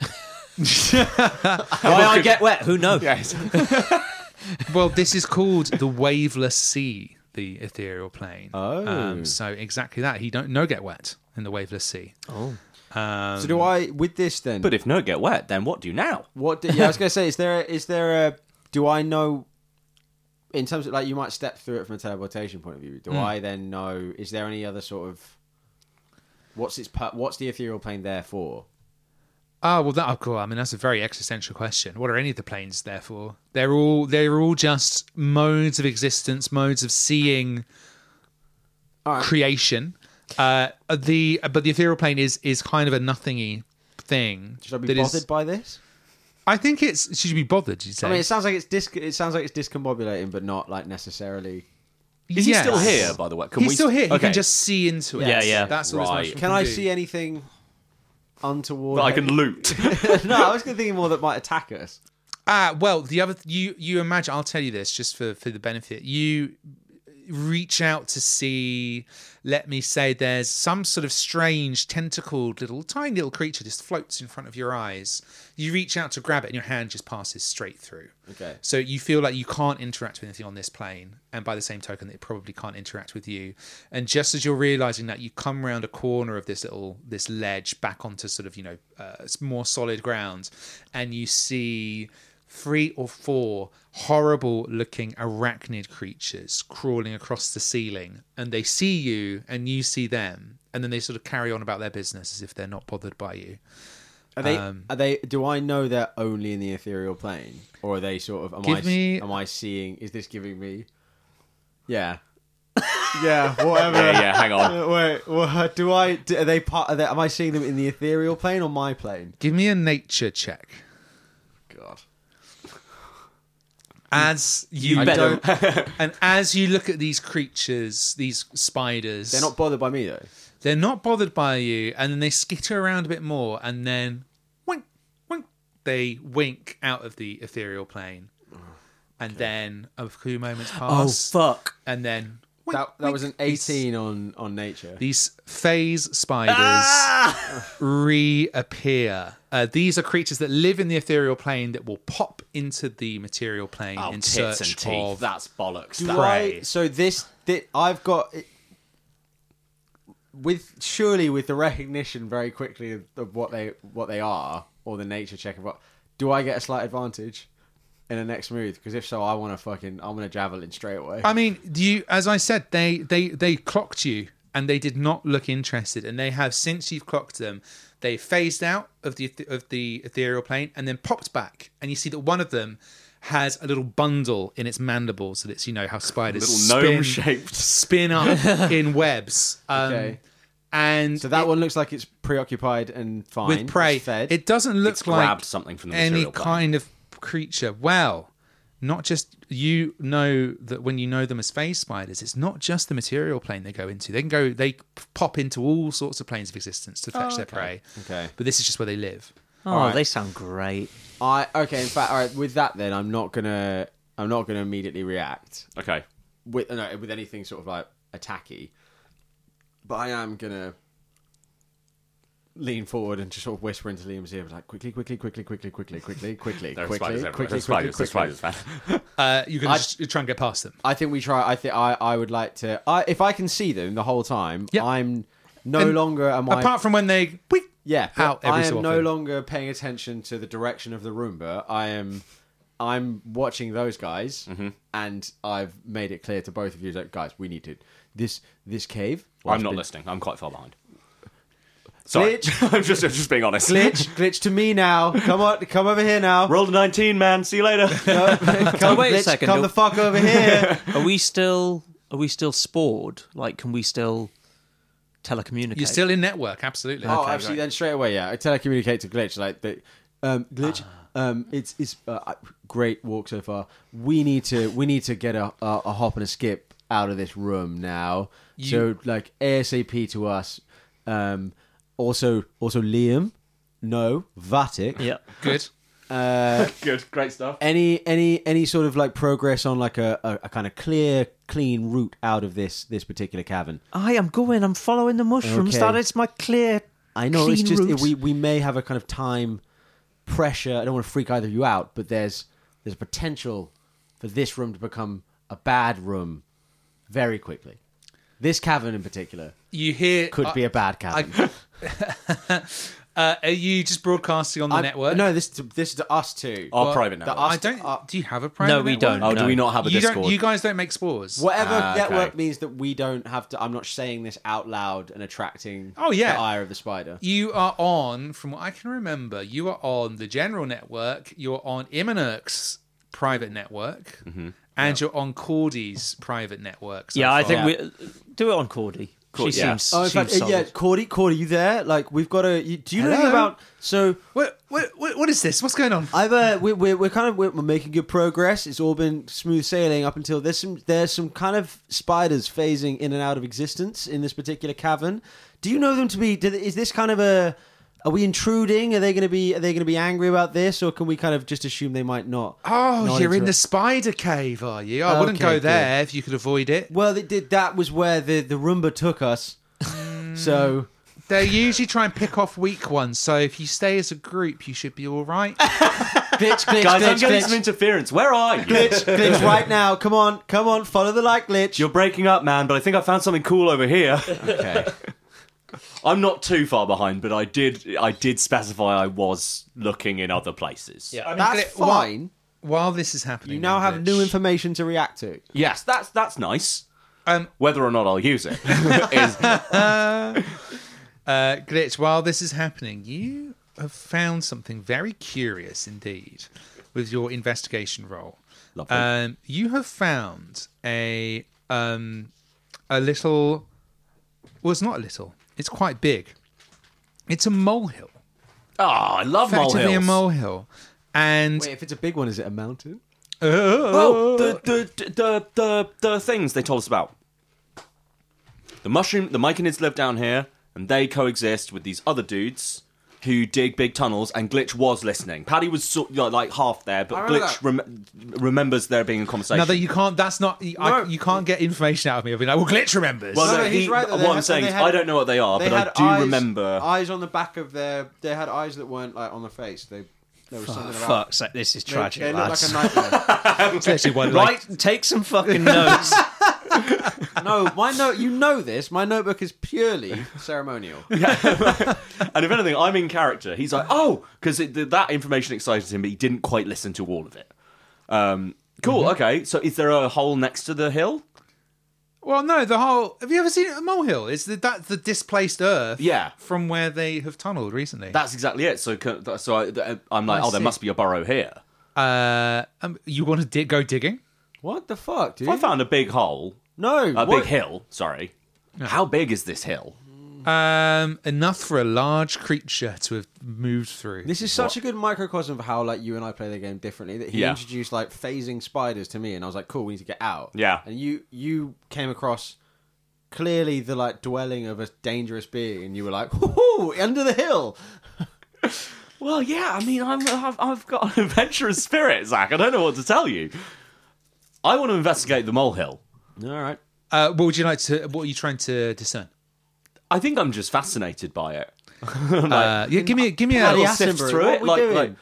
Why I get wet? Who knows? Yes. Well, this is called the Waveless Sea, the ethereal plane. Oh. So exactly that. He don't get wet in the Waveless Sea. Oh. So do I with this then? But if no get wet, then what do you now? Yeah, I was gonna say, is there a? Do I know? In terms of like, you might step through it from a teleportation point of view. Do I then know? Is there any other sort of? What's the ethereal plane there for? Oh, well, cool. I mean, that's a very existential question. What are any of the planes there for? They're all just modes of existence, modes of seeing creation. But the ethereal plane is kind of a nothingy thing. Should I be bothered by this? I think should you be bothered? You say? I mean, it sounds like it's discombobulating, but not like necessarily. Is he still here, by the way? He's still here. He Okay. can just see into it. Yeah. That's all Right. right. Can I see anything untoward? That I can loot. No, I was thinking more that might attack us. Well, the other you imagine. I'll tell you this just for the benefit. You reach out to see. Let me say, there's some sort of strange tentacled tiny little creature just floats in front of your eyes. You reach out to grab it, and your hand just passes straight through. Okay. So you feel like you can't interact with anything on this plane, and by the same token, it probably can't interact with you. And just as you're realizing that, you come around a corner of this ledge back onto sort of more solid ground, and you see 3 or 4 horrible looking arachnid creatures crawling across the ceiling, and they see you and you see them, and then they sort of carry on about their business as if they're not bothered by you. Are they? Do I know they're only in the ethereal plane, or are they sort of? Am I seeing? Is this giving me? Yeah. Yeah. Whatever. yeah. Hang on. Wait. What, are they part? Am I seeing them in the ethereal plane or my plane? Give me a nature check. God. As you and as you look at these creatures, these spiders, They're not bothered by me though. They're not bothered by you, and then they skitter around a bit more, and then wink, wink, they wink out of the ethereal plane, and then a few moments pass. Oh fuck! And then wink, That wink. was an 18 on nature. These phase spiders reappear. These are creatures that live in the ethereal plane that will pop into the material plane in Tits search and teeth. of. That's bollocks. Do prey. So this I've got with the recognition very quickly of what they are, or the nature check of what. Do I get a slight advantage in the next move? Because if so, I'm gonna javelin straight away. I mean, as I said, they clocked you, and they did not look interested, and they have, since you've clocked them, they phased out of the ethereal plane and then popped back, and you see that one of them has a little bundle in its mandibles, that it's how spiders Little gnome-shaped. spin up in webs. Okay. And So that one looks like it's preoccupied and fine with prey. It's fed. It doesn't look It's like grabbed something from the any material plane. kind of creature. Well, not just that when you know them as phase spiders, it's not just the material plane they go into. They pop into all sorts of planes of existence to fetch their prey. Okay. But this is just where they live. Oh, Alright. they sound great. In fact, all right. With that, then I'm not gonna immediately react Okay. with anything sort of like attacky, but I am gonna lean forward and just sort of whisper into Liam's ear, like quickly, There are spiders everywhere. quickly. There's spiders, man. You're going to try and get past them. I think we try. I would like to. If I can see them the whole time, Yep. I'm no longer. Apart from when they... Wheek, Yeah, out but every I am so no often. longer paying attention to the direction of the Roomba. I'm watching those guys, and I've made it clear to both of you that, guys, we need to this cave. I'm not listening. I'm quite far behind. Sorry, Glitch. I'm just being honest. Glitch to me now. Come on, come over here now. Roll a 19, man. See you later. Come, wait a Glitch, second. come the fuck over here. Are we still spored? Like, can we still telecommunicate? You're still in network, absolutely. Oh, Okay, actually, great. then straight away, yeah. I telecommunicate to Glitch like that. Glitch, it's great walk so far. We need to get a hop and a skip out of this room now. So like ASAP to us. Also Liam, no Vatic. Yeah. Good. Good, great stuff. Any sort of like progress on like a kind of clean route out of this particular cavern? I'm following the mushrooms. Okay. That is my clear. I know it's clean just route. we may have a kind of time pressure. I don't want to freak either of you out, but there's a potential for this room to become a bad room very quickly. This cavern in particular You hear could be a bad cavern. are you just broadcasting on the network? No, this is to us too. Our Well, private network. I don't. Do you have a private? No, we network? don't. Oh, do No. we not have a You Discord? don't. You guys don't make spores. Whatever okay. network means that we don't have to. I'm not saying this out loud and attracting Oh, yeah. the ire of the spider. You are on, from what I can remember, you are on the general network. You're on Immanurk's private network, and you're on Cordy's private network. So Yeah, I far. think we do it on Cordy. Cordy, She yeah. seems. Oh, in seems fact, yeah, solid. Cordy, you there? Like, we've got a. Do you know anything Hello? about? So What is this? What's going on? we're making good progress. It's all been smooth sailing up until there's some kind of spiders phasing in and out of existence in this particular cavern. Do you know them to be? Is this kind of a? Are we intruding? Are they going to be angry about this, or can we kind of just assume they might not? Oh, not you're in interrupt? the spider cave, are you? I wouldn't Okay, go there if you could avoid it. Well, it did. That was where the Roomba took us. So. They usually try and pick off weak ones, so if you stay as a group, you should be all right. Glitch, Guys, I'm getting some interference. Where are you? glitch right now. Come on, follow the light, Glitch. You're breaking up, man, but I think I found something cool over here. Okay. I'm not too far behind, but I did specify I was looking in other places. Yeah. I mean, That's fine. While this is happening, You now then, have Glitch, new information to react to. Yes, that's nice. Um, Whether or not I'll use it is Glitch, while this is happening, you have found something very curious indeed with your investigation role. Lovely. You have found a little. Well, it's not a little. It's quite big. It's a molehill. Oh, I love Effectively a molehills. molehill. And Wait, if it's a big one, is it a mountain? Oh, the things they told us about. The Myconids live down here, and they coexist with these other dudes who dig big tunnels. And Glitch was listening. Paddy was like half there, but Glitch remembers there being a conversation. no, that you can't. That's not. You can't get information out of me. I'll be like, well, Glitch remembers. Well, No, no, he's right, though. what I'm saying is, I don't know what they are, but I do remember. eyes on the back of their. They had eyes that weren't like on the face. There was something about. Fuck's sake, this is tragic, It looked lads. like a nightmare. It's literally one, like, Right, take some fucking notes. No, my note. You know this. My notebook is purely ceremonial. And if anything, I'm in character. He's like, oh, because that information excited him, but he didn't quite listen to all of it. Cool. Okay. So, is there a hole next to the hill? Well, no, the whole. Have you ever seen a molehill? That's the displaced Earth. Yeah. From where they have tunneled recently. That's exactly it. So I'm like, I oh, there see. must be a burrow here. You want to go digging? What the fuck, dude? If I found a big hole, No, a big hill. Sorry. How big is this hill? Enough for a large creature to have moved through. This is such a good microcosm of how like you and I play the game differently. That he Yeah. introduced like phasing spiders to me, and I was like, "Cool, we need to get out." Yeah. And you came across clearly the like dwelling of a dangerous being, and you were like, "Whoo, under the hill." Well, yeah. I mean, I've got an adventurous spirit, Zach. I don't know what to tell you. I want to investigate the molehill. All right. What would you like to? What are you trying to discern? I think I'm just fascinated by it. Yeah, give me a. Bloody sift Attenborough, through what it, we doing?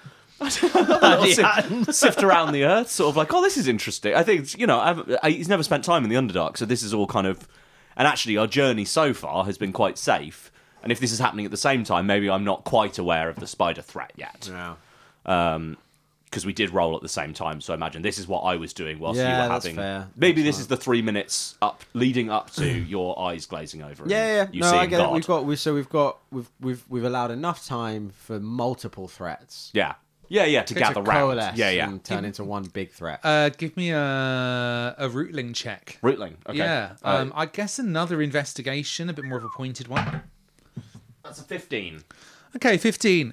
sift around the earth, sort of like, oh, this is interesting. I think he's never spent time in the Underdark, so this is all kind of. And actually, our journey so far has been quite safe. And if this is happening at the same time, maybe I'm not quite aware of the spider threat yet. Yeah. because we did roll at the same time. So imagine this is what I was doing whilst you were Yeah, that's having. fair. Maybe this is the 3 minutes up leading up to your eyes glazing over. and Yeah. You No, seeing I get God. it. We've allowed enough time for multiple threats. Yeah, to gather round. coalesce Yeah. and turn into one big threat. Give me a rootling check. Rootling. Okay. Yeah. I guess another investigation, a bit more of a pointed one. That's a 15. Okay, 15.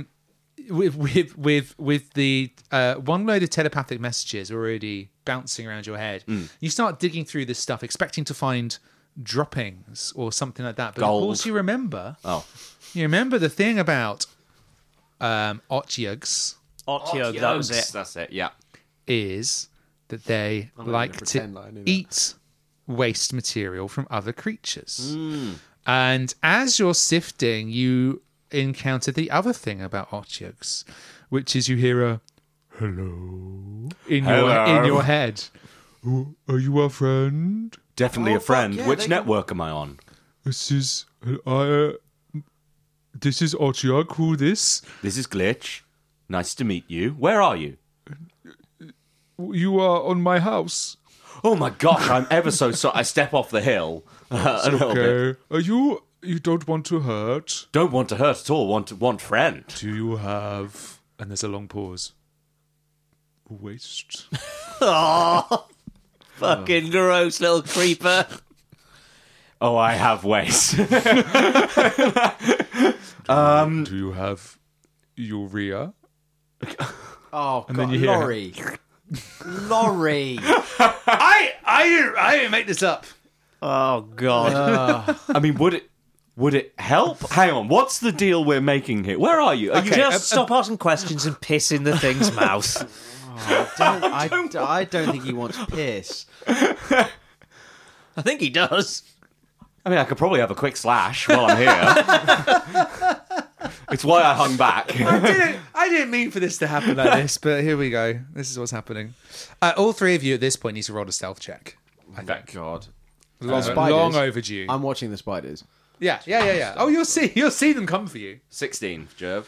With the one load of telepathic messages already bouncing around your head, you start digging through this stuff, expecting to find droppings or something like that. But Gold. of course, you remember the thing about Otyugs Otyug, that was it. That's it. Yeah. is that they like to pretend like I knew that. eat waste material from other creatures. And as you're sifting, you encounter the other thing about Otyugs, which is you hear a hello in your head. Oh, are you our friend? Definitely Oh, a friend. fuck yeah, Which they can- network am I on? This is Otyug. Who this? This is Glitch. Nice to meet you. Where are you? You are on my house. Oh my gosh, I'm ever so sorry. I step off the hill a little bit. Okay. Are you? You don't want to hurt? Don't want to hurt at all. Want friend. Do you have? And there's a long pause. Waste. Oh, fucking gross little creeper. Oh, I have waste. Do you have urea? Oh, And God, then you hear- Laurie. Laurie. I didn't make this up. Oh, God. I mean, would it help? Hang on, what's the deal we're making here? Where are you? Are you Okay, Just stop asking questions and piss in the thing's mouth. I don't think he wants piss. I think he does. I mean, I could probably have a quick slash while I'm here. It's why I hung back. I didn't mean for this to happen like this, but here we go. This is what's happening. All three of you at this point need to roll a stealth check. Thank God. Spiders. Long overdue. I'm watching the spiders. Yeah. Oh, you'll see them come for you. 16, Jerv.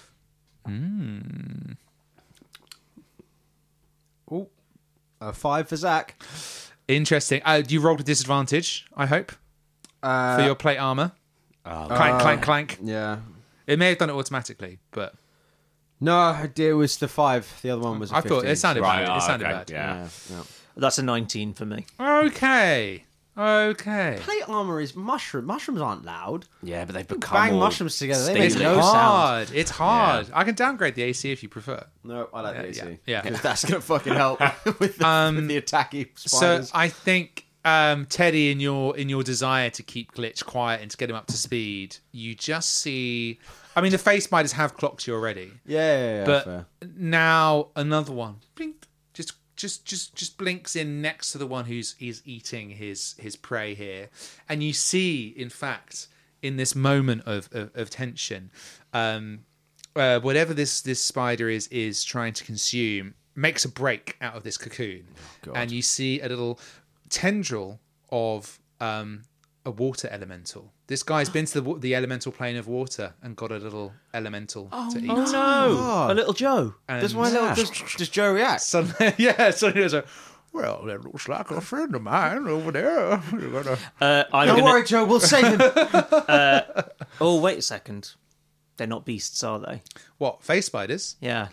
Oh, a 5 for Zach. Interesting. You rolled a disadvantage, I hope, for your plate armor. Clank, clank, clank. Yeah. It may have done it automatically, but No, it was the 5. The other one was a I 15. thought it sounded Right, bad. It sounded okay, bad. yeah. Yeah. That's a 19 for me. Okay. Plate armor is mushroom. Mushrooms aren't loud. Yeah, but they've become Bang all mushrooms together. They make steely. no sound. hard. It's hard. I can downgrade the AC if you prefer. No, I like the AC. yeah. Because that's going to fucking help with the attacky So spiders. I think Teddy, in your desire to keep Glitch quiet and to get him up to speed, you just see. I mean, the face spiders have clocked you already, yeah, but fair. now another one, blink, just blinks in next to the one who's eating his prey here, and you see, in fact, in this moment of tension, whatever this spider is trying to consume makes a break out of this cocoon, and you see a little tendril of a water elemental. This guy's been to the elemental plane of water and got a little elemental to eat. Oh, no. A little Joe. And Does Joe react? suddenly, suddenly there's a, well, that looks like a friend of mine over there. You're gonna... I'm Don't gonna... worry, Joe. We'll save him. Oh, wait a second. They're not beasts, are they? What, face spiders? Yeah.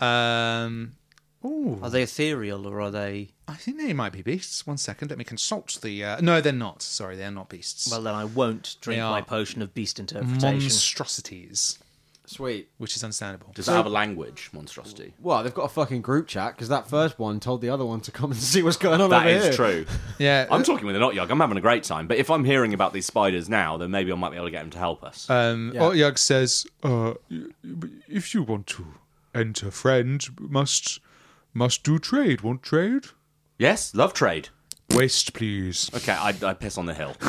Ooh, Are they ethereal or are they... I think they might be beasts. 1 second, let me consult the... No, they're not. Sorry, they're not beasts. Well, then I won't drink They are my potion of beast interpretation. monstrosities, Sweet. which is understandable. Does it have a language, monstrosity? Well, they've got a fucking group chat because that first one told the other one to come and see what's going on That over is here. true. Yeah, I'm talking with an Otyug. I'm having a great time. But if I'm hearing about these spiders now, then maybe I might be able to get him to help us. Otyug says, if you want to enter friend, must do trade. Want trade? Yes, love trade. Waste, please. Okay, I piss on the hill.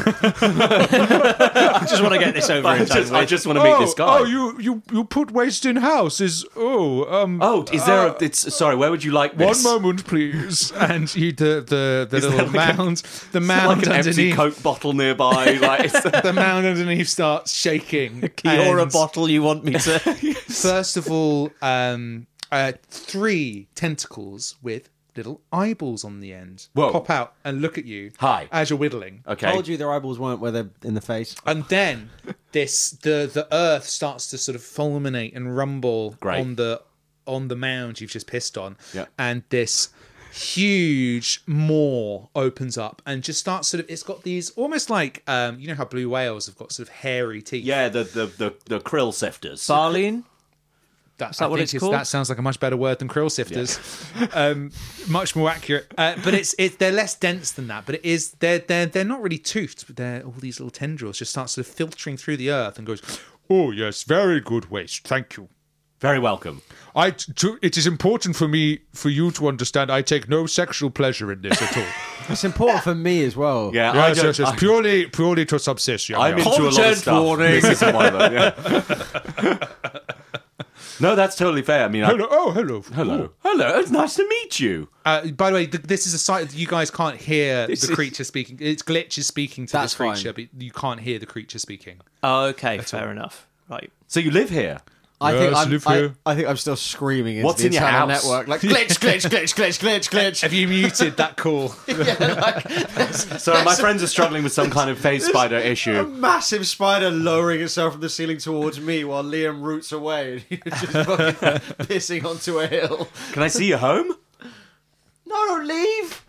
I just want to get this over I and done just, I with. just want to meet this guy. Oh, you put waste in house. Is is there? It's sorry. Where would you like one this? moment, please. And you the little there like mound, the Like mound an empty underneath, Coke bottle nearby. Like it's, the mound underneath starts shaking. You're a And bottle you want me to... First of all, 3 tentacles with little eyeballs on the end Whoa. pop out and look at you. Hi. As you're whittling. Okay. Told you their eyeballs weren't where they're in the face. And then the earth starts to sort of fulminate and rumble Great. on the mound you've just pissed on. Yeah. And this huge maw opens up and just starts sort of, it's got these almost like you know how blue whales have got sort of hairy teeth. Yeah, the krill sifters. Baleen? That's that what it's called? That sounds like a much better word than krill sifters. Much more accurate. But it's they're less dense than that. But it is they're not really toothed, but they're all these little tendrils just start sort of filtering through the earth and goes, "Oh yes, very good waste. Thank you. Very welcome. It is important for you to understand. I take no sexual pleasure in this at all. It's important for me as well. Yeah, Yes. Purely to subsist. Yeah, I'm yeah. into a lot of Content stuff. warning. This isn't one of them. Yeah. No, that's totally fair. I mean, Hello. Oh, hello. hello. It's nice to meet you. By the way, this is a site that you guys can't hear the creature speaking. It's Glitch is speaking to That's this creature, fine. but you can't hear the creature speaking. Oh, okay, fair enough. Right. So you live here. I Yes, live here. think I'm still screaming into What's the in your internal house? network. Like, glitch, glitch, glitch, glitch, glitch, glitch. Have you muted that call? So my friends are struggling with some kind of phase spider A issue. massive spider lowering itself from the ceiling towards me while Liam roots away and he's just fucking pissing onto a hill. Can I see your home? No, don't leave.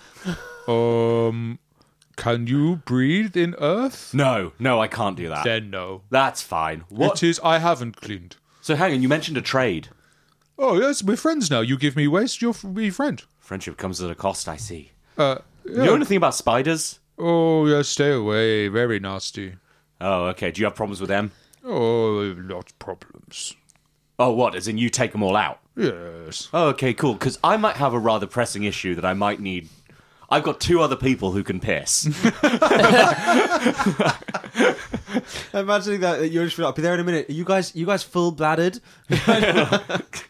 Can you breathe in earth? No, I can't do that. Then no. That's fine. What? It is. I haven't cleaned. So hang on, you mentioned a trade. Oh yes, we're friends now. You give me waste, you're my friend. Friendship comes at a cost, I see. Yeah. You know anything about spiders? Oh yes, stay away. Very nasty. Oh, okay. Do you have problems with them? Oh, not problems. Oh, what? As in you take them all out? Yes. Oh, okay, cool. Because I might have a rather pressing issue that I might need. I've got 2 other people who can piss. Imagining that you're just like, I'll be there in a minute. Are you guys full bladdered? Yeah,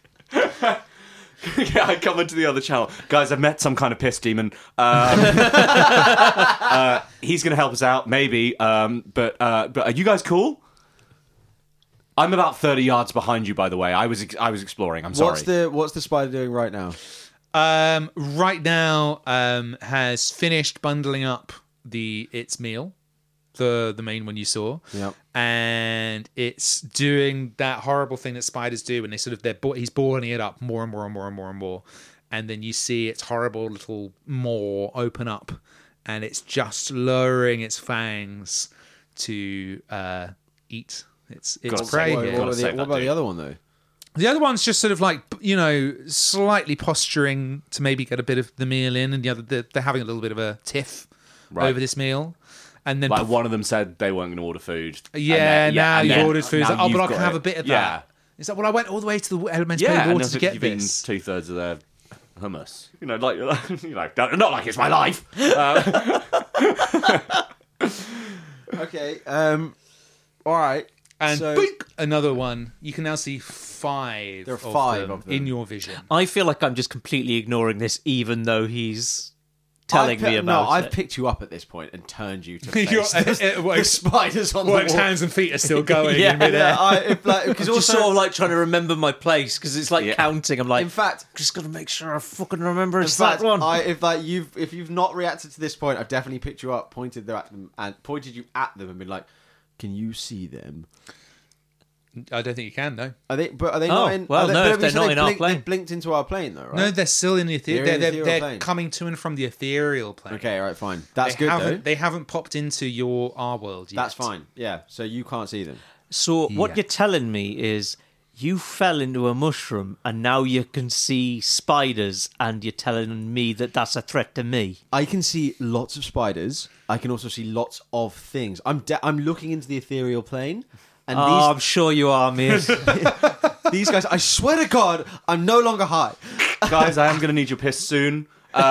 I come into the other channel. Guys, I've met some kind of piss demon. He's going to help us out, maybe. But are you guys cool? I'm about 30 yards behind you, by the way. I was exploring. I'm sorry. What's the spider doing right now? Right now, has finished bundling up its meal, the main one you saw. Yep. And it's doing that horrible thing that spiders do when he's balling it up more and more and more and more and more, and then you see its horrible little maw open up, and it's just lowering its fangs to eat its prey. save it. here. Gotta save What that about the dude. other one though? The other one's just sort of like, slightly posturing to maybe get a bit of the meal in, and the other they're having a little bit of a tiff over this meal. And then, Like one of them said they weren't going to order food. now you've ordered food. It's now like, but you've I can got have it. a bit of Yeah. that. It's like, well, I went all the way to the Elements Yeah, Bay and Water also to get you've eaten this. 2/3 of their hummus. Not like it's my life. Okay. All right. And so, boink, another one. You can now see 5 There are 5 of them. in your vision. I feel like I'm just completely ignoring this, even though he's telling me about I've it. picked you up at this point and turned you to You're- face it the works- spiders on the Work's wall. hands and feet are still going Yeah, in midair. Because Just also, sort of like trying to remember my place because it's like Yeah. counting. I'm like, in fact, just gotta make sure I fucking remember in it's fact, that one. if you've not reacted to this point, I've definitely picked you up, pointed you at them, and been like, "Can you see them? I don't think you can, no. Are they? But are they Oh, not in? well, are they, no, but if they're so not they in our blinked- plane. They blinked into our plane, though, right? No, they're still in the They're in the ethereal. ethereal They're plane. coming to and from the ethereal plane. Okay, all right, fine. That's They good though. haven't, they haven't popped into our world yet. That's fine. Yeah. So you can't see them. So what Yeah. you're telling me is you fell into a mushroom and now you can see spiders, and you're telling me that that's a threat to me. I can see lots of spiders. I can also see lots of things. I'm looking into the ethereal plane, and Oh, I'm sure you are, mate. these guys. I swear to God, I'm no longer high. Guys, I am going to need your piss soon.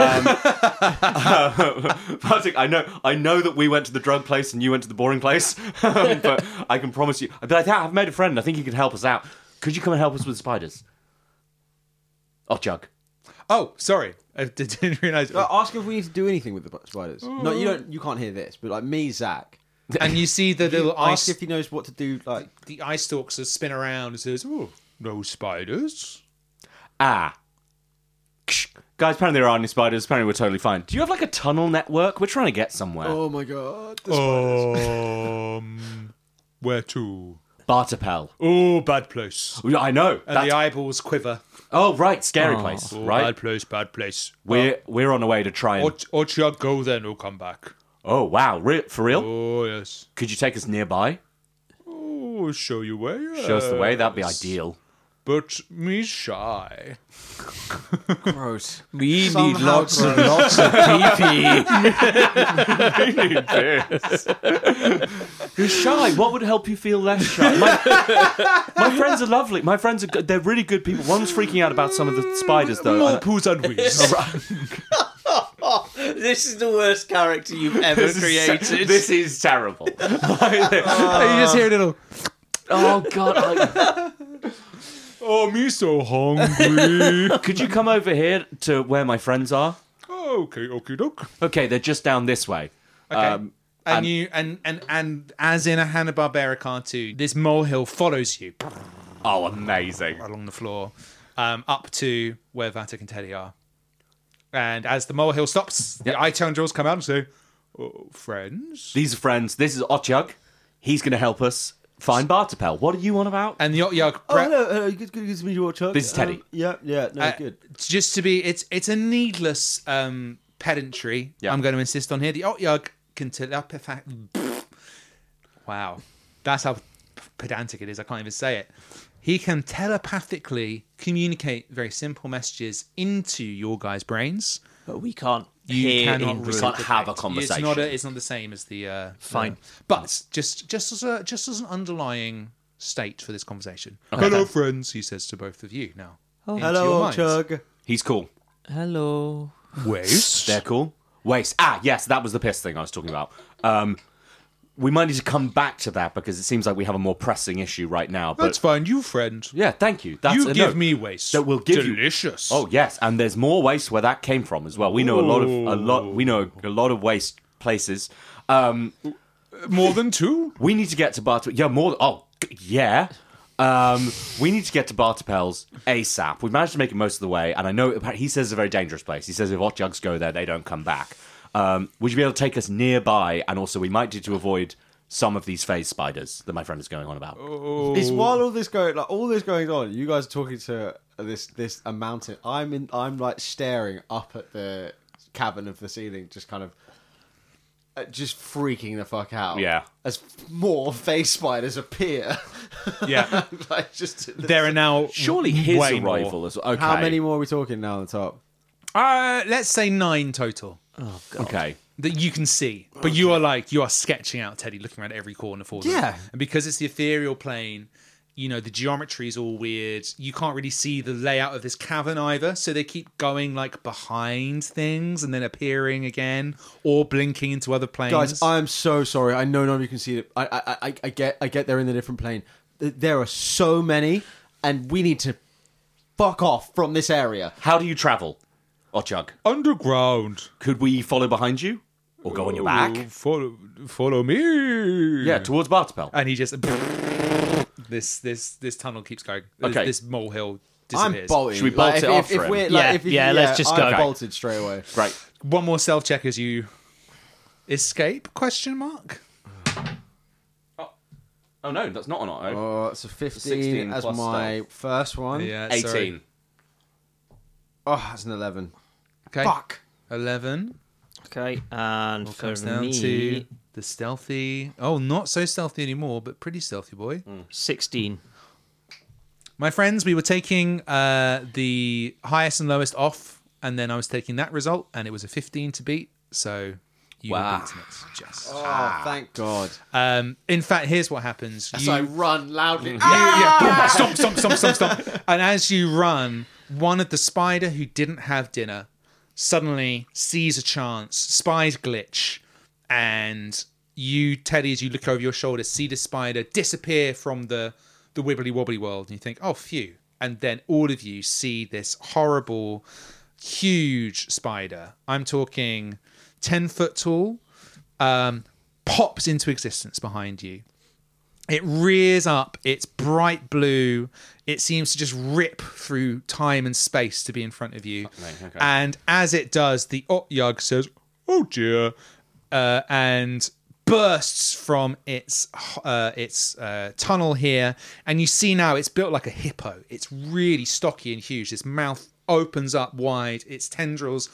Patrick, I know that we went to the drug place and you went to the boring place, but I can promise you. But I've made a friend. I think he can help us out. Could you come and help us with spiders? Oh, Jug. Oh, sorry. I didn't realize. Ask if we need to do anything with the spiders. No, you don't. You can't hear this, but like me, Zach. And you see the little Ask ice. if he knows what to do. Like The eye stalks spin around and says, "Oh, no spiders." Guys, apparently there aren't any spiders. Apparently we're totally fine. Do you have like a tunnel network? We're trying to get somewhere. Oh my god. The spiders. Where to? Bartapel. Oh, bad place. I know. And the eyeballs quiver. Oh, right. Scary place. Oh, Right. bad place. We're on the way to try and... Ochag, go then, we'll come back. Oh, wow. For real? Oh, yes. Could you take us nearby? Oh, show you where. Show us the way? That'd be ideal. But me shy. Gross. We Somehow need lots of gross. pee. You're shy. What would help you feel less shy? My friends are lovely. My friends are good. They're really good people. One's freaking out about some of the spiders, though. More poos and wheeze. This is the worst character you've ever created. This is terrible. You just hear a little... Oh, God. Oh, me so hungry. Could you come over here to where my friends are? Okay, doke. Okay, they're just down this way. Okay. And as in a Hanna-Barbera cartoon, this molehill follows you Oh, amazing. along the floor, up to where Vatic and Teddy are. And as the molehill stops, Yep. the eye angels come out and say, oh, friends. These are friends. This is Ochug. He's going to help us find Bartapel. What are you on about? And the Otyug... Oh, hello. Good to meet you all, Chuck. This is Teddy. Yeah, no, good. Just to be... It's a needless pedantry Yeah. I'm going to insist on here. The Otyug can telepath... Wow. That's how pedantic it is. I can't even say it. He can telepathically communicate very simple messages into your guys' brains. But we can't You hear cannot in we real. can't have a It's conversation. it's not the same as the Fine. but just as an underlying state for this conversation. Okay. Hello, friends. He says to both of you now. into your Hello, minds. Chug. He's cool. Hello. Waste. They're cool. Waste. Yes, that was the piss thing I was talking about. We might need to come back to that because it seems like we have a more pressing issue right now. But That's fine. You friend. yeah, thank you. That's You a give no. me waste. That will give you- delicious. Oh yes, and there's more waste where that came from as well. We know we know a lot of waste places. More than two. We need to get to Bartapel. Yeah, more. Oh, yeah. We need to get to Bartapel's ASAP. We've managed to make it most of the way, and I know he says it's a very dangerous place. He says if Otjugs go there, they don't come back. Would you be able to take us nearby? And also, we might need to avoid some of these phase spiders that my friend is going on about. It's while all this going on, you guys are talking to a mountain. I'm like staring up at the cavern of the ceiling, just kind of just freaking the fuck out. Yeah. As more face spiders appear. Yeah. Like just There are now Surely his way arrival more. as well. Okay. How many more are we talking now on the top? Let's say 9 total Okay. that you can see. But you are sketching out, Teddy, looking around every corner for them. Yeah. And because it's the ethereal plane, you know, the geometry is all weird. You can't really see the layout of this cavern either. So they keep going like behind things and then appearing again or blinking into other planes. Guys, I'm so sorry. I know none of you can see it. I get they're in the different plane. There are so many, and we need to fuck off from this area. How do you travel, Ochug? Underground. Could we follow behind you? Or go on your back? Follow me. Yeah, towards Bartapel. And he just this tunnel keeps going. Okay. This molehill I'm disappears. bolting. Should we bolt Like, it off for him? we're, Yeah, if yeah, let's just go. I'm Okay. bolted straight away. Great. One more self check as you escape? Question mark. Oh no, that's not an auto. Oh, it's a 15 16 as plus my first one. Yeah, 18. sorry. Oh, that's an 11. Okay. Fuck. 11. Okay, and All for comes down me, to the stealthy. Oh, not so stealthy anymore, but pretty stealthy boy. 16. My friends, we were taking the highest and lowest off, and then I was taking that result, and it was a 15 to beat. So you were Wow. beating it. Just. Oh, thank God. In fact, here's what happens. So I run loudly. Yeah. Stop. And as you run, one of the spider who didn't have dinner suddenly sees a chance, spies glitch, and you, Teddy, as you look over your shoulder, see the spider disappear from the wibbly wobbly world, and you think, oh, phew. And then all of you see this horrible, huge spider. I'm talking 10 foot tall, pops into existence behind you. It rears up. It's bright blue. It seems to just rip through time and space to be in front of you. Okay. And as it does, the Otyugh says, "Oh dear," and bursts from its tunnel here. And you see now it's built like a hippo. It's really stocky and huge. Its mouth opens up wide. Its tendrils,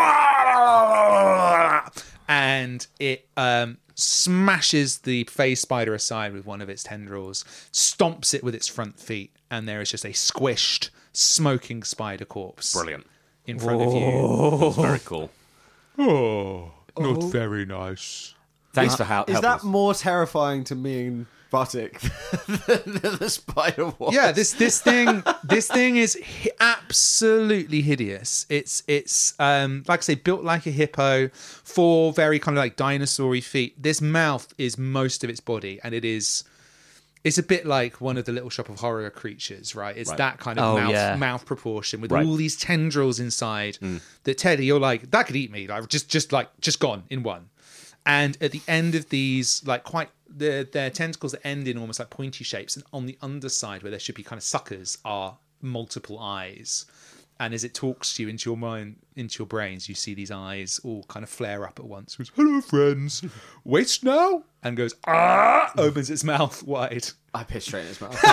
and it smashes the phase spider aside with one of its tendrils, stomps it with its front feet, and there is just a squished, smoking spider corpse. Brilliant. In front of you. That's very cool. Oh, not very nice. Thanks for helping Is that us. more terrifying to me and Butik than the spider was? Yeah, this thing is absolutely hideous. It's like I say, built like a hippo, 4 very kind of like dinosaur-y feet. This mouth is most of its body, and it's a bit like one of the Little Shop of Horror creatures, right? It's that kind of mouth proportion with all these tendrils inside that, Teddy, you're like, that could eat me. Like just gone in one. And at the end of these, like their tentacles that end in almost like pointy shapes, and on the underside where there should be kind of suckers are multiple eyes. And as it talks to you into your mind, into your brains, you see these eyes all kind of flare up at once. It goes, "Hello, friends. Wait now," and goes, "Ah!" Opens its mouth wide. I pissed straight in his mouth.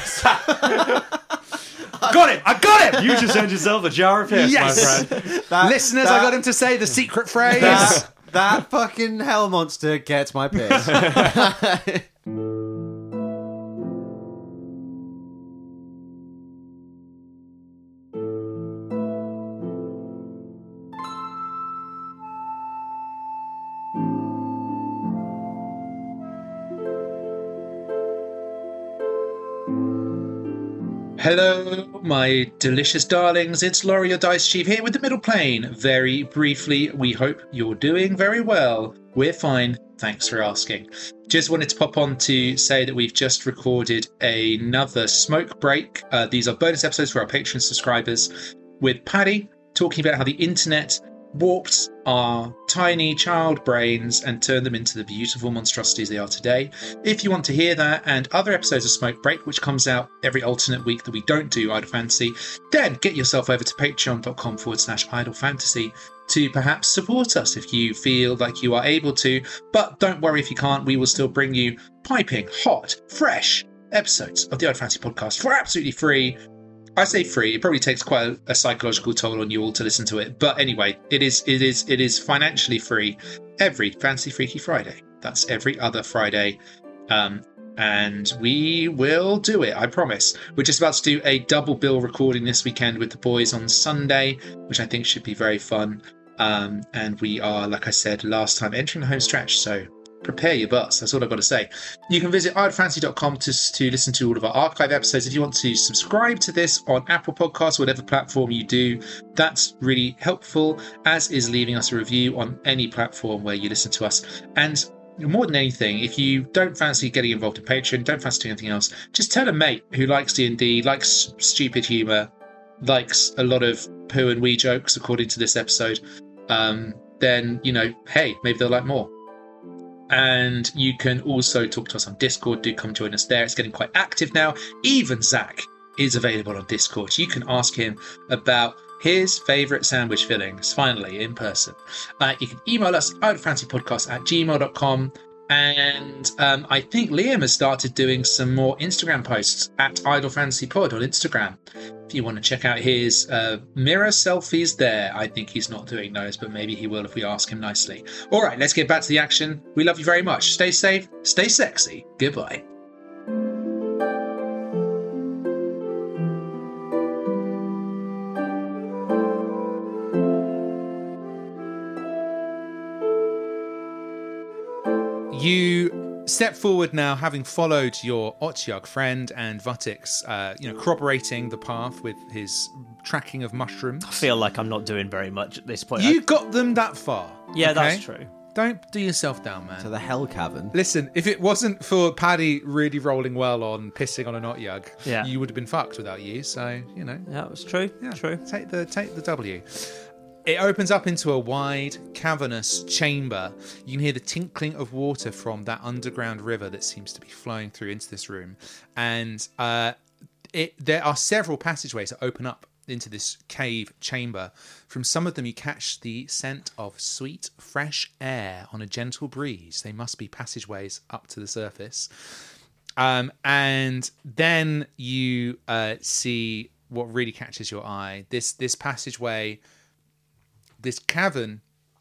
I got him. You just earned yourself a jar of piss, Yes. my friend. Listeners, I got him to say the secret phrase. That fucking hell monster gets my piss. Hello, my delicious darlings. It's Laurie, your Dice Chief, here with the Middle Plane. Very briefly, we hope you're doing very well. We're fine. Thanks for asking. Just wanted to pop on to say that we've just recorded another smoke break. These are bonus episodes for our Patreon subscribers with Paddy talking about how the internet warped our tiny child brains and turned them into the beautiful monstrosities they are today. If you want to hear that and other episodes of Smoke Break, which comes out every alternate week that we don't do Idle Fantasy, then get yourself over to patreon.com/Idle Fantasy to perhaps support us if you feel like you are able to. But don't worry if you can't, we will still bring you piping hot, fresh episodes of the Idle Fantasy podcast for absolutely free. I say free. It probably takes quite a psychological toll on you all to listen to it. But anyway, it is financially free every Fantasy Freaky Friday. That's every other Friday. And we will do it, I promise. We're just about to do a double bill recording this weekend with the boys on Sunday, which I think should be very fun. And we are, like I said last time, entering the home stretch. So prepare your butts. That's all I've got to say. You can visit idlefantasy.com to listen to all of our archive episodes. If you want to subscribe to this on Apple Podcasts, whatever platform you do, that's really helpful, as is leaving us a review on any platform where you listen to us. And more than anything, if you don't fancy getting involved in Patreon, don't fancy doing anything else, just tell a mate who likes D&D, likes stupid humour, likes a lot of poo and wee jokes, according to this episode, then, hey, maybe they'll like more. And you can also talk to us on Discord. Do come join us there. It's getting quite active now. Even Zach is available on Discord. You can ask him about his favourite sandwich fillings, finally, in person. You can email us, idlefantasypodcast@gmail.com. And I think Liam has started doing some more Instagram posts at Idle Fantasy Pod on Instagram. If you want to check out his mirror selfies there. I think he's not doing those, but maybe he will if we ask him nicely. All right, let's get back to the action. We love you very much. Stay safe, stay sexy. Goodbye. You step forward now, having followed your Otyugh friend and Butik's, corroborating the path with his tracking of mushrooms. I feel like I'm not doing very much at this point. You got them that far. Yeah, okay? that's true. Don't do yourself down, man. To the Hell Cavern. Listen, if it wasn't for Paddy really rolling well on pissing on an Otyugh, you would have been fucked without you. So, Yeah, that was true. yeah, True. Take the W. It opens up into a wide, cavernous chamber. You can hear the tinkling of water from that underground river that seems to be flowing through into this room. And there are several passageways that open up into this cave chamber. From some of them, you catch the scent of sweet, fresh air on a gentle breeze. They must be passageways up to the surface. And then you see what really catches your eye. This passageway, this cavern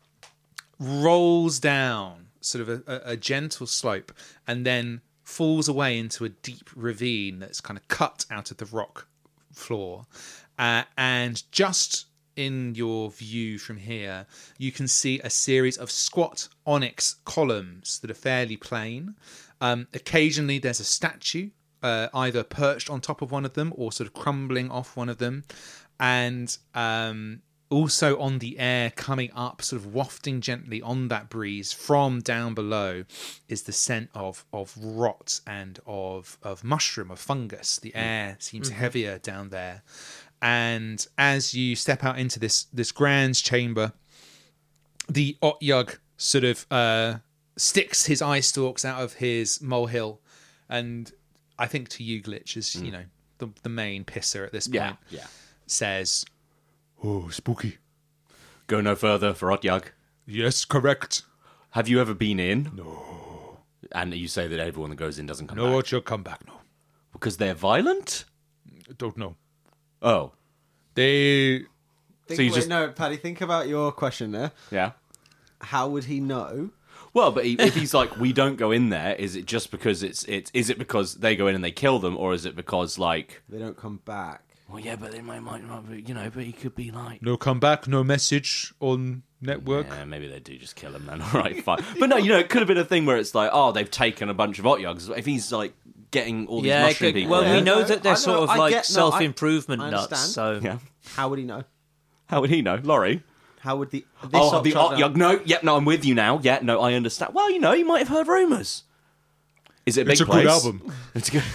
rolls down sort of a gentle slope and then falls away into a deep ravine that's kind of cut out of the rock floor. And just in your view from here, you can see a series of squat onyx columns that are fairly plain. Occasionally there's a statue, either perched on top of one of them or sort of crumbling off one of them. And also on the air coming up, sort of wafting gently on that breeze from down below, is the scent of rot and of mushroom, of fungus. The air seems heavier down there. And as you step out into this grand chamber, the Otyugh sort of sticks his eye stalks out of his molehill, and I think to you, Glitch, as you know, the main pisser at this point, says, "Oh, spooky. Go no further for Otyugh. Yes, correct. Have you ever been in? No. And you say that everyone that goes in doesn't come No, back. Otyugh come back, no. Because they're violent? Don't know. Oh. They... No, Paddy, think about your question there. Yeah. How would he know? Well, but if he's like, we don't go in there, is it just because is it because they go in and they kill them, or is it because, like... They don't come back. Well, yeah, but they might not be, but he could be like... No come back, no message on network. Yeah, maybe they do just kill him then. All right, fine. But no, it could have been a thing where it's like, oh, they've taken a bunch of Otyughs. If he's, like, getting all these mushroom people... Well, in. we know No, that they're I sort know, of I like get- no, self-improvement I nuts, understand. so... Yeah. How would he know? How would he know? Laurie? How would the... The Otyugh... No, no, I'm with you now. Yeah, no, I understand. Well, he might have heard rumours. Is it a big It's a place? good album. It's good.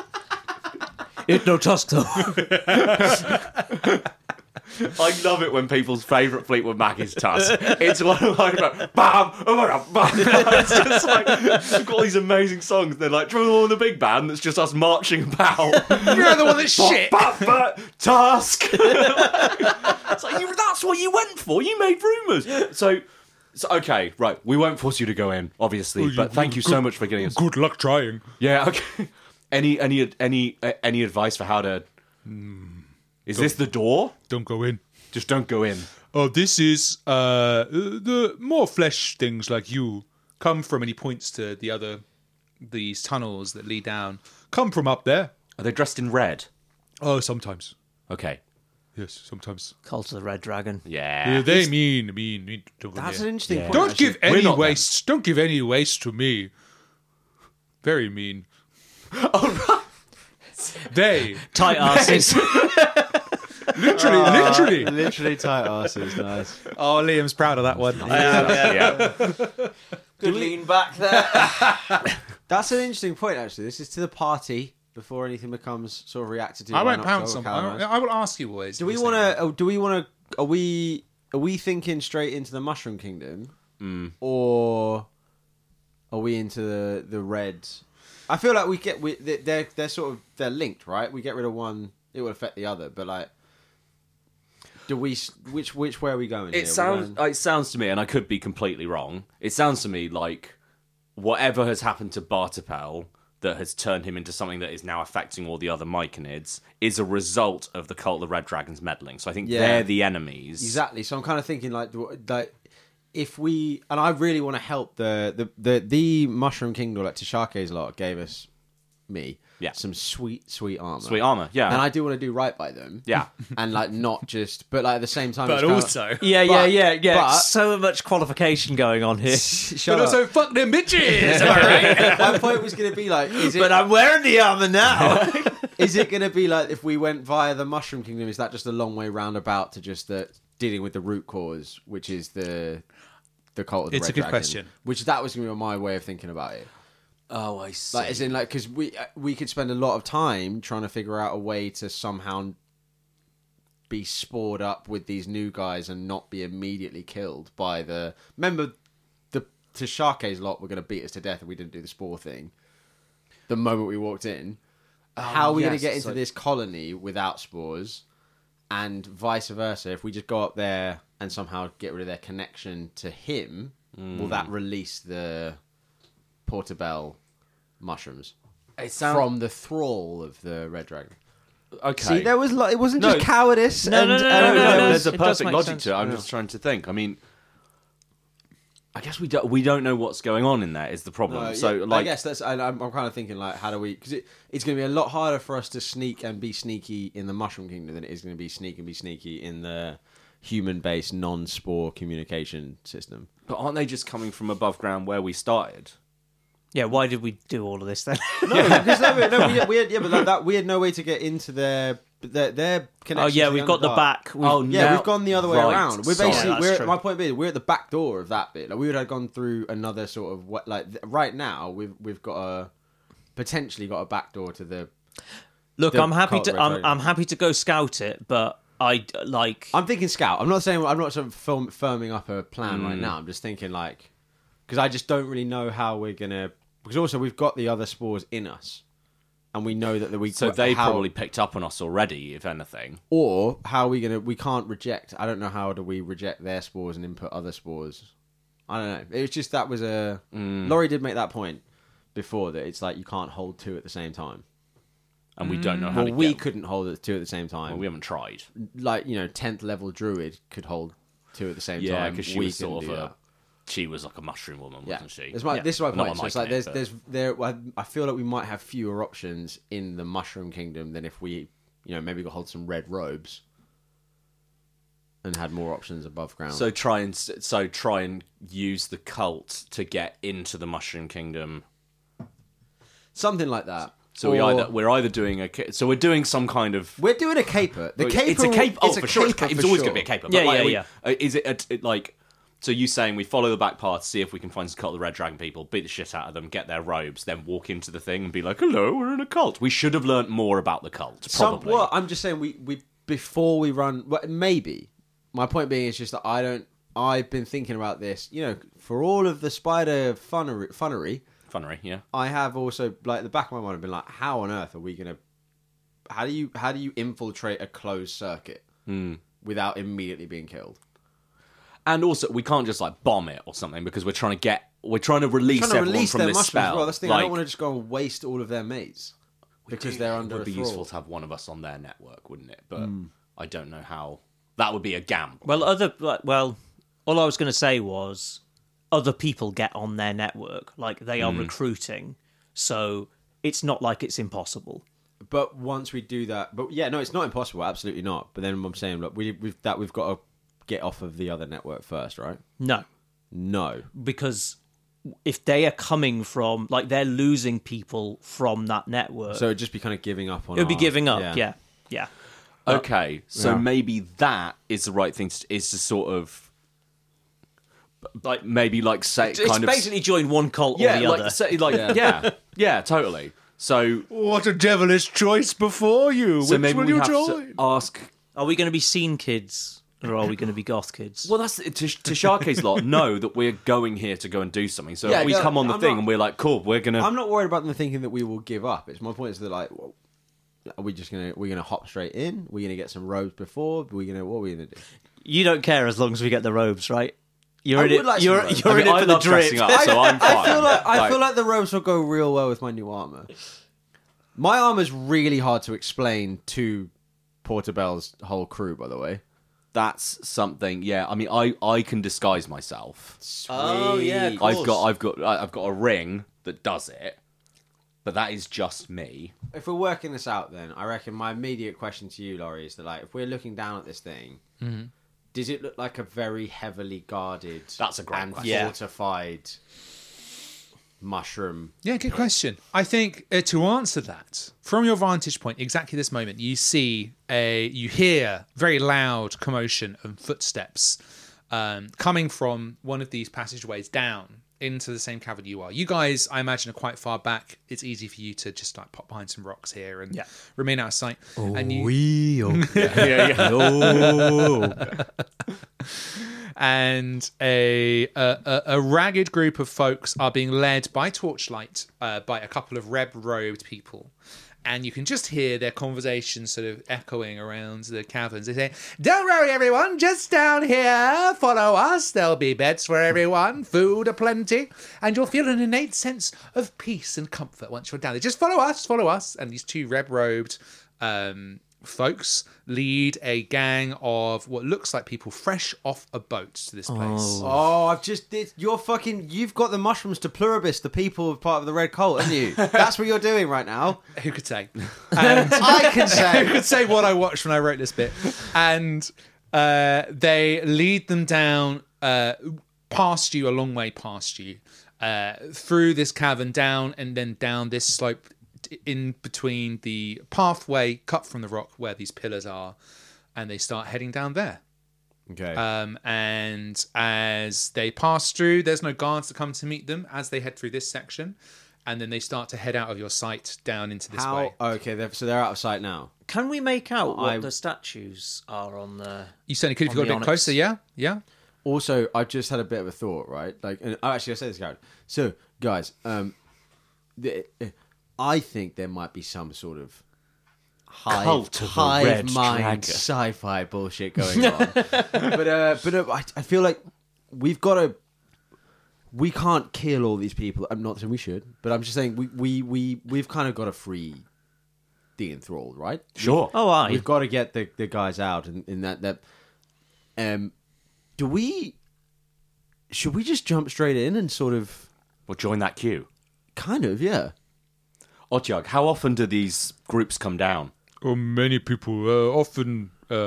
It no tusk though. I love it when people's favourite Fleetwood Mac is Tusk. It's one of like, bam, bam. It's just like, we've got all these amazing songs. They're like, do you remember the one with the big band that's just us marching about? You're the one that's shit. Tusk. It's like, that's what you went for. You made rumours. So okay, right. We won't force you to go in, obviously, but thank you so much for getting us. Good luck trying. Yeah. Okay. Any advice for how to? Is this the door? Don't go in. Just don't go in. Oh, this is the more flesh things like you come from, and he points to these tunnels that lead down. Come from up there. Are they dressed in red? Oh, sometimes. Okay. Yes, sometimes. Cult of the Red Dragon. Yeah. They mean. Don't That's yeah. an interesting point. Don't actually. give any not them. waste. Don't give any waste to me. Very mean. Oh, right. They Tight asses. literally. Literally tight asses, nice. Oh, Liam's proud of that one. Yeah. Good lean back there. That's an interesting point, actually. This is to the party before anything becomes sort of reacted to. I by won't an pounce October on. Calamaris. I will ask you, boys. Do we want to? Do we want to? Are we thinking straight into the Mushroom Kingdom, or are we into the red? I feel like they're sort of they're linked, right? We get rid of one, it will affect the other. But like, do we? Which way are we going? It sounds to me, and I could be completely wrong. It sounds to me like whatever has happened to Bartapel that has turned him into something that is now affecting all the other Myconids is a result of the Cult of the Red Dragon's meddling. So I think they're the enemies. Exactly. So I'm kind of thinking like if we, and I really want to help the Mushroom Kingdom that Tishake's lot gave us some sweet armor. Sweet armor, yeah. And I do want to do right by them. Yeah. And like not just, but like at the same time, But it's kinda- also, Yeah. but- So much qualification going on here. Shut but up. also, fuck them bitches. Am I right? My point was going to be like, is it? But I'm wearing the armor now. Is it going to be like if we went via the Mushroom Kingdom? Is that just a long way roundabout to just dealing with the root cause, which is the Cult of the It's Red a good Dragon? question. Which that was going to be my way of thinking about it. Oh, I see. Like, as in, like, because we could spend a lot of time trying to figure out a way to somehow be spored up with these new guys and not be immediately killed by the... Remember, the Tishake's lot were going to beat us to death if we didn't do the spore thing. The moment we walked in. How are we going to get into this colony without spores? And vice versa, if we just go up there and somehow get rid of their connection to him, will that release the Portobello mushrooms from the thrall of the Red Dragon? Okay. See, there was it wasn't just cowardice. No, no, There's a it does perfect make logic sense. to it. I'm just trying to think. I mean, I guess we don't know what's going on in there is the problem. So I like, guess that's. I'm kind of thinking like, how do we? Because it's going to be a lot harder for us to sneak and be sneaky in the Mushroom Kingdom than it is going to be sneak and be sneaky in the human-based non-spore communication system. but aren't they just coming from above ground where we started? Yeah, why did we do all of this then? No, because we had no way to get into their connection. Oh yeah, to the we've got the Underdark. back. Yeah, we've gone the other way Right. around. We're Sorry, basically that's true. my point being we're at the back door of that bit. Like we would have gone through another sort of right now we've got potentially got a back door to the. Look, the I'm happy cult to Red Dragon. I'm happy to go scout it, but I like. I'm thinking scout. I'm not sort of firming up a plan right now. I'm just thinking like because I just don't really know how we're gonna. Because also we've got the other spores in us, and we know that So they probably picked up on us already, if anything. Or how are we gonna? We can't reject. I don't know how do we reject their spores and input other spores. I don't know. It was just that was a. Laurie did make that point before that it's like you can't hold two at the same time. And we don't know how Well, to we get... couldn't hold it two at the same time. Well, we haven't tried. Like 10th level druid could hold two at the same Yeah, time. because she We was sort of couldn't do a... that. She was like a mushroom woman, Yeah, wasn't she? This is my Not point. So it's like I feel like we might have fewer options in the Mushroom Kingdom than if we, maybe got hold some red robes and had more options above ground. So try and use the cult to get into the Mushroom Kingdom. something like that. So we're either doing we're doing some kind of... We're doing a caper. The caper. It's a caper. Oh, it's a for sure. caper It's for always sure. going to be a caper. Yeah, but yeah. Is it like... So you saying we follow the back path, see if we can find some cult of the Red Dragon people, beat the shit out of them, get their robes, then walk into the thing and be like, hello, we're in a cult. We should have learnt more about the cult, probably. I'm just saying we before we run. Well, maybe. My point being is just that I've been thinking about this. For all of the spider funnery, Funnery, yeah. I have also the back of my mind have been like, how on earth are we gonna? How do you infiltrate a closed circuit without immediately being killed? And also, we can't just bomb it or something because we're trying to release everyone from their this mushrooms spell. as well. That's the thing. I don't want to just go and waste all of their mates because they're under It would a be thrall. useful to have one of us on their network, wouldn't it? But I don't know how. That would be a gamble. Well, all I was going to say was other people get on their network, like they are recruiting, so it's not like it's impossible. But once we do that, it's not impossible, absolutely not. But then I'm saying, look, we've got to get off of the other network first, right? No, because if they are coming from, they're losing people from that network, So it'd just be kind of giving up on. it would be giving up. Yeah. Okay, so yeah. maybe that is the right thing is to sort of say It's kind of basically join one cult or yeah, the other. yeah, totally. So What a devilish choice before you. so Which maybe will we you have join? to ask. Are we going to be scene kids or are we going to be goth kids? Well, that's Tishake's lot know that we're going here to go and do something. So Yeah, if we no, come on the I'm thing not- and we're like, cool, we're gonna. I'm not worried about them thinking that we will give up. It's my point is that are we just we're gonna hop straight in? We're gonna get some robes before. What are we gonna do? You don't care as long as we get the robes, right? You're I in would it. like some You're, robes. you're I in mean, it I for the love dressing drip. up, so I'm fine. I feel like the robes will go real well with my new armor. My armor's really hard to explain to Portobello's whole crew, by the way. That's something. Yeah, I mean, I can disguise myself. Oh, yeah, Sweet. cool. I've got a ring that does it, but that is just me. If we're working this out, then I reckon my immediate question to you, Laurie, is that if we're looking down at this thing, does it look like a very heavily guarded, That's a great and question. fortified mushroom? Yeah, good question. I think to answer that, from your vantage point, exactly this moment, you hear very loud commotion and footsteps coming from one of these passageways down into the same cavern you are. You guys, I imagine, are quite far back. It's easy for you to just like pop behind some rocks here and remain out of sight. And and a ragged group of folks are being led by torchlight by a couple of red-robed people. And you can just hear their conversation sort of echoing around the caverns. They say, "Don't worry, everyone, just down here. Follow us. There'll be beds for everyone, food aplenty, and you'll feel an innate sense of peace and comfort once you're down there. Just follow us, follow us." And these two red-robed folks lead a gang of what looks like people fresh off a boat to this place. You've got the mushrooms to pluribus, the people of part of the Red Cult, haven't you? That's what you're doing right now. Who could say? And I can say. who could say what I watched when I wrote this bit? And they lead them down past you, a long way past you, through this cavern, down and then down this slope in between the pathway cut from the rock where these pillars are, and they start heading down there. Okay. And as they pass through, there's no guards to come to meet them as they head through this section, and then they start to head out of your sight down into this way. Okay, so they're out of sight now. Can we make out what the statues are on the... You certainly could if you got a bit closer, yeah? Also, I just had a bit of a thought, right? Actually, I say this, Garrett. So, guys, I think there might be some sort of hive mind sci-fi bullshit going on. but I feel like we can't kill all these people. I'm not saying we should, but I'm just saying we've kind of got to free the enthralled, right? Sure. We've got to get the guys out in that. Should we just jump straight in and sort of... Well, join that queue? Kind of, yeah. Otyugh, how often do these groups come down? Many people often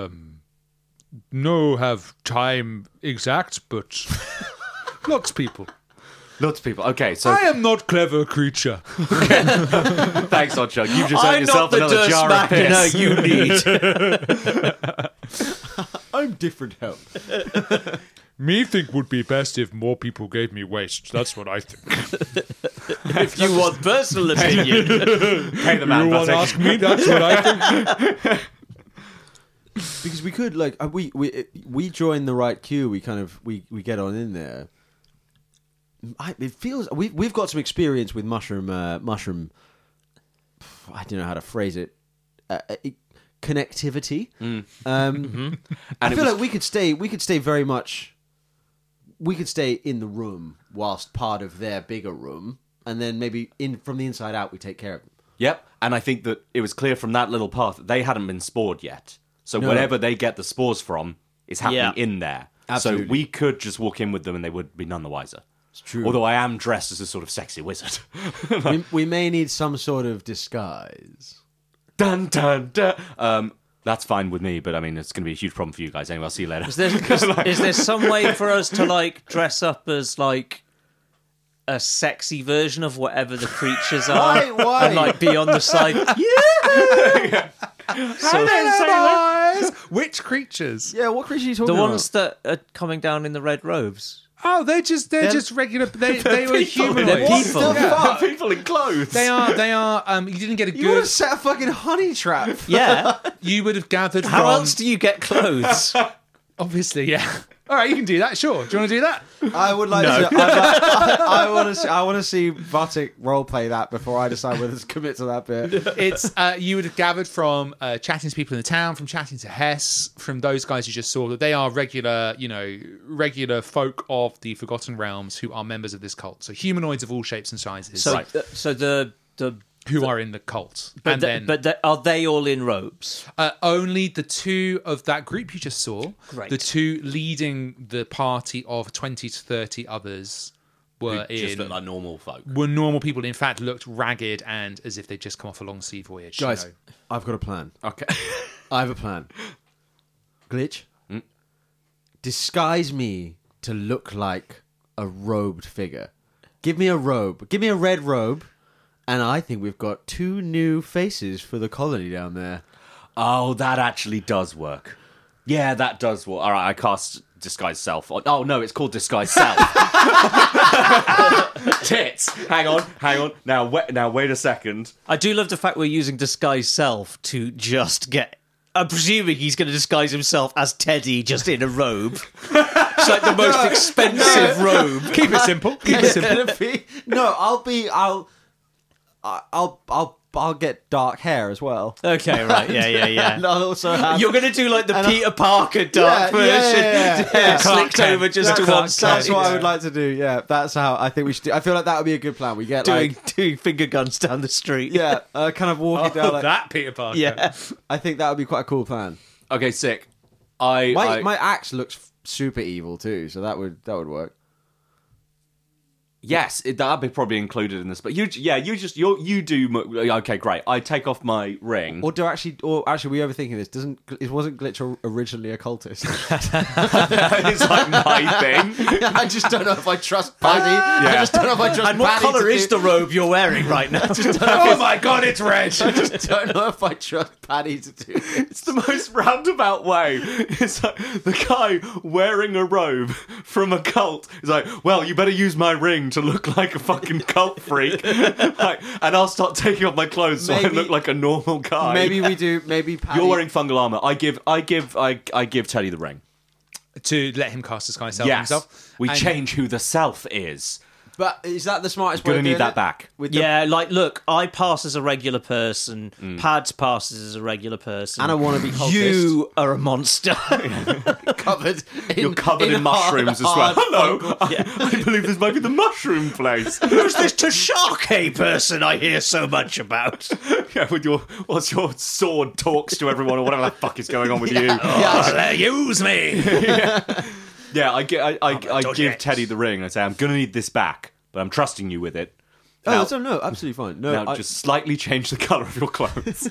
have time exact, but lots of people. Lots of people. Okay, so... I am not clever creature. Thanks, Otyugh. You've just earned yourself another jar of piss. you need. I'm different help. Me think would be best if more people gave me waste. That's what I think. If you want personal opinion. Pay the man. You want to ask me? That's what I think. Because we could, like, we join the right queue. We kind of we get on in there. It feels we've got some experience with mushroom. I don't know how to phrase it. Connectivity. And I feel like we could stay very much. We could stay in the room whilst part of their bigger room, and then maybe from the inside out we take care of them. Yep, and I think that it was clear from that little path that they hadn't been spored yet. So whatever they get the spores from is happening in there. Absolutely. So we could just walk in with them and they would be none the wiser. It's true. Although I am dressed as a sort of sexy wizard. we may need some sort of disguise. Dun, dun, dun. That's fine with me, but I mean, it's going to be a huge problem for you guys. Anyway, I'll see you later. Is there some way for us to like dress up as like a sexy version of whatever the creatures are? Why? And like be on the side. Yeah. Hello, boys. Which creatures? Yeah, what creatures are you talking The about? ones that are coming down in the red robes. Oh, they're just regular. They were humanoids. They're people. Yeah. People in clothes. They are. You didn't get a You would have good. set a fucking honey trap. Yeah. You would have gathered How from. else do you get clothes? Obviously, yeah. All right, you can do that. Sure. Do you want to do that? I would like to. I want to see Vatic roleplay that before I decide whether to commit to that bit. It's you would have gathered from chatting to people in the town, from chatting to Hess, from those guys you just saw that they are regular folk of the Forgotten Realms who are members of this cult. So humanoids of all shapes and sizes. So, so the who are in the cult. but are they all in robes? Only the two of that group you just saw, Great. the two leading the party of 20 to 30 others were just look like normal folk. Were normal people. In fact, looked ragged and as if they'd just come off a long sea voyage. Guys, you know. I've got a plan. Okay. I have a plan. Glitch, disguise me to look like a robed figure. Give me a robe. Give me a red robe. And I think we've got 2 new faces for the colony down there. Oh, that actually does work. Yeah, that does work. All right, I cast disguise self. Oh no, it's called disguise self. Tits. Hang on. Now wait a second. I do love the fact we're using disguise self to just get. I'm presuming he's going to disguise himself as Teddy, just in a robe. It's like the most expensive robe. Keep it simple. Keep it simple. I'll get dark hair as well. Okay, right, yeah. And I'll also have. You're going to do like the Peter Parker dark version, Yeah. slicked over just to one side. That's what I would like to do. Yeah, that's how I think we should do. I feel like that would be a good plan. We get doing finger guns down the street. kind of walking down. Like, That Peter Parker. Yeah. I think that would be quite a cool plan. Okay, sick. My axe looks super evil too, so that would work. Yes, that'd be probably included in this. But you do. Okay, great. I take off my ring. Or actually, we overthinking this? Wasn't Glitch originally a cultist? It's like my thing. I just don't know if I trust Paddy. I just don't know if I trust And what Paddy colour to is the robe you're wearing right now? Oh my God, it's red. I just don't know if I trust Paddy to do it. It's the most roundabout way. It's like the guy wearing a robe from a cult is like, well, you better use my ring to look like a fucking cult freak. Like, and I'll start taking off my clothes so I look like a normal guy. Maybe we do. Maybe Paddy. You're wearing fungal armor. I give Teddy the ring. To let him cast disguise self Yes, himself. we And- change who the self is. But is that the smartest way? Gonna of need doing that it? back. With the- Yeah, like, look, I pass as a regular person. Pads passes as a regular person. And I want to be cultist. You are a monster. covered. You're covered in mushrooms as well. Hello, I believe this might be the mushroom place. Who's this Tashake person I hear so much about? Yeah, with what's your sword talks to everyone or whatever the fuck is going on with you. Use me. Yeah, I give yes. Teddy the ring and I say, I'm going to need this back, but I'm trusting you with it. Oh, Now, no, absolutely fine. No, now just slightly change the colour of your clothes.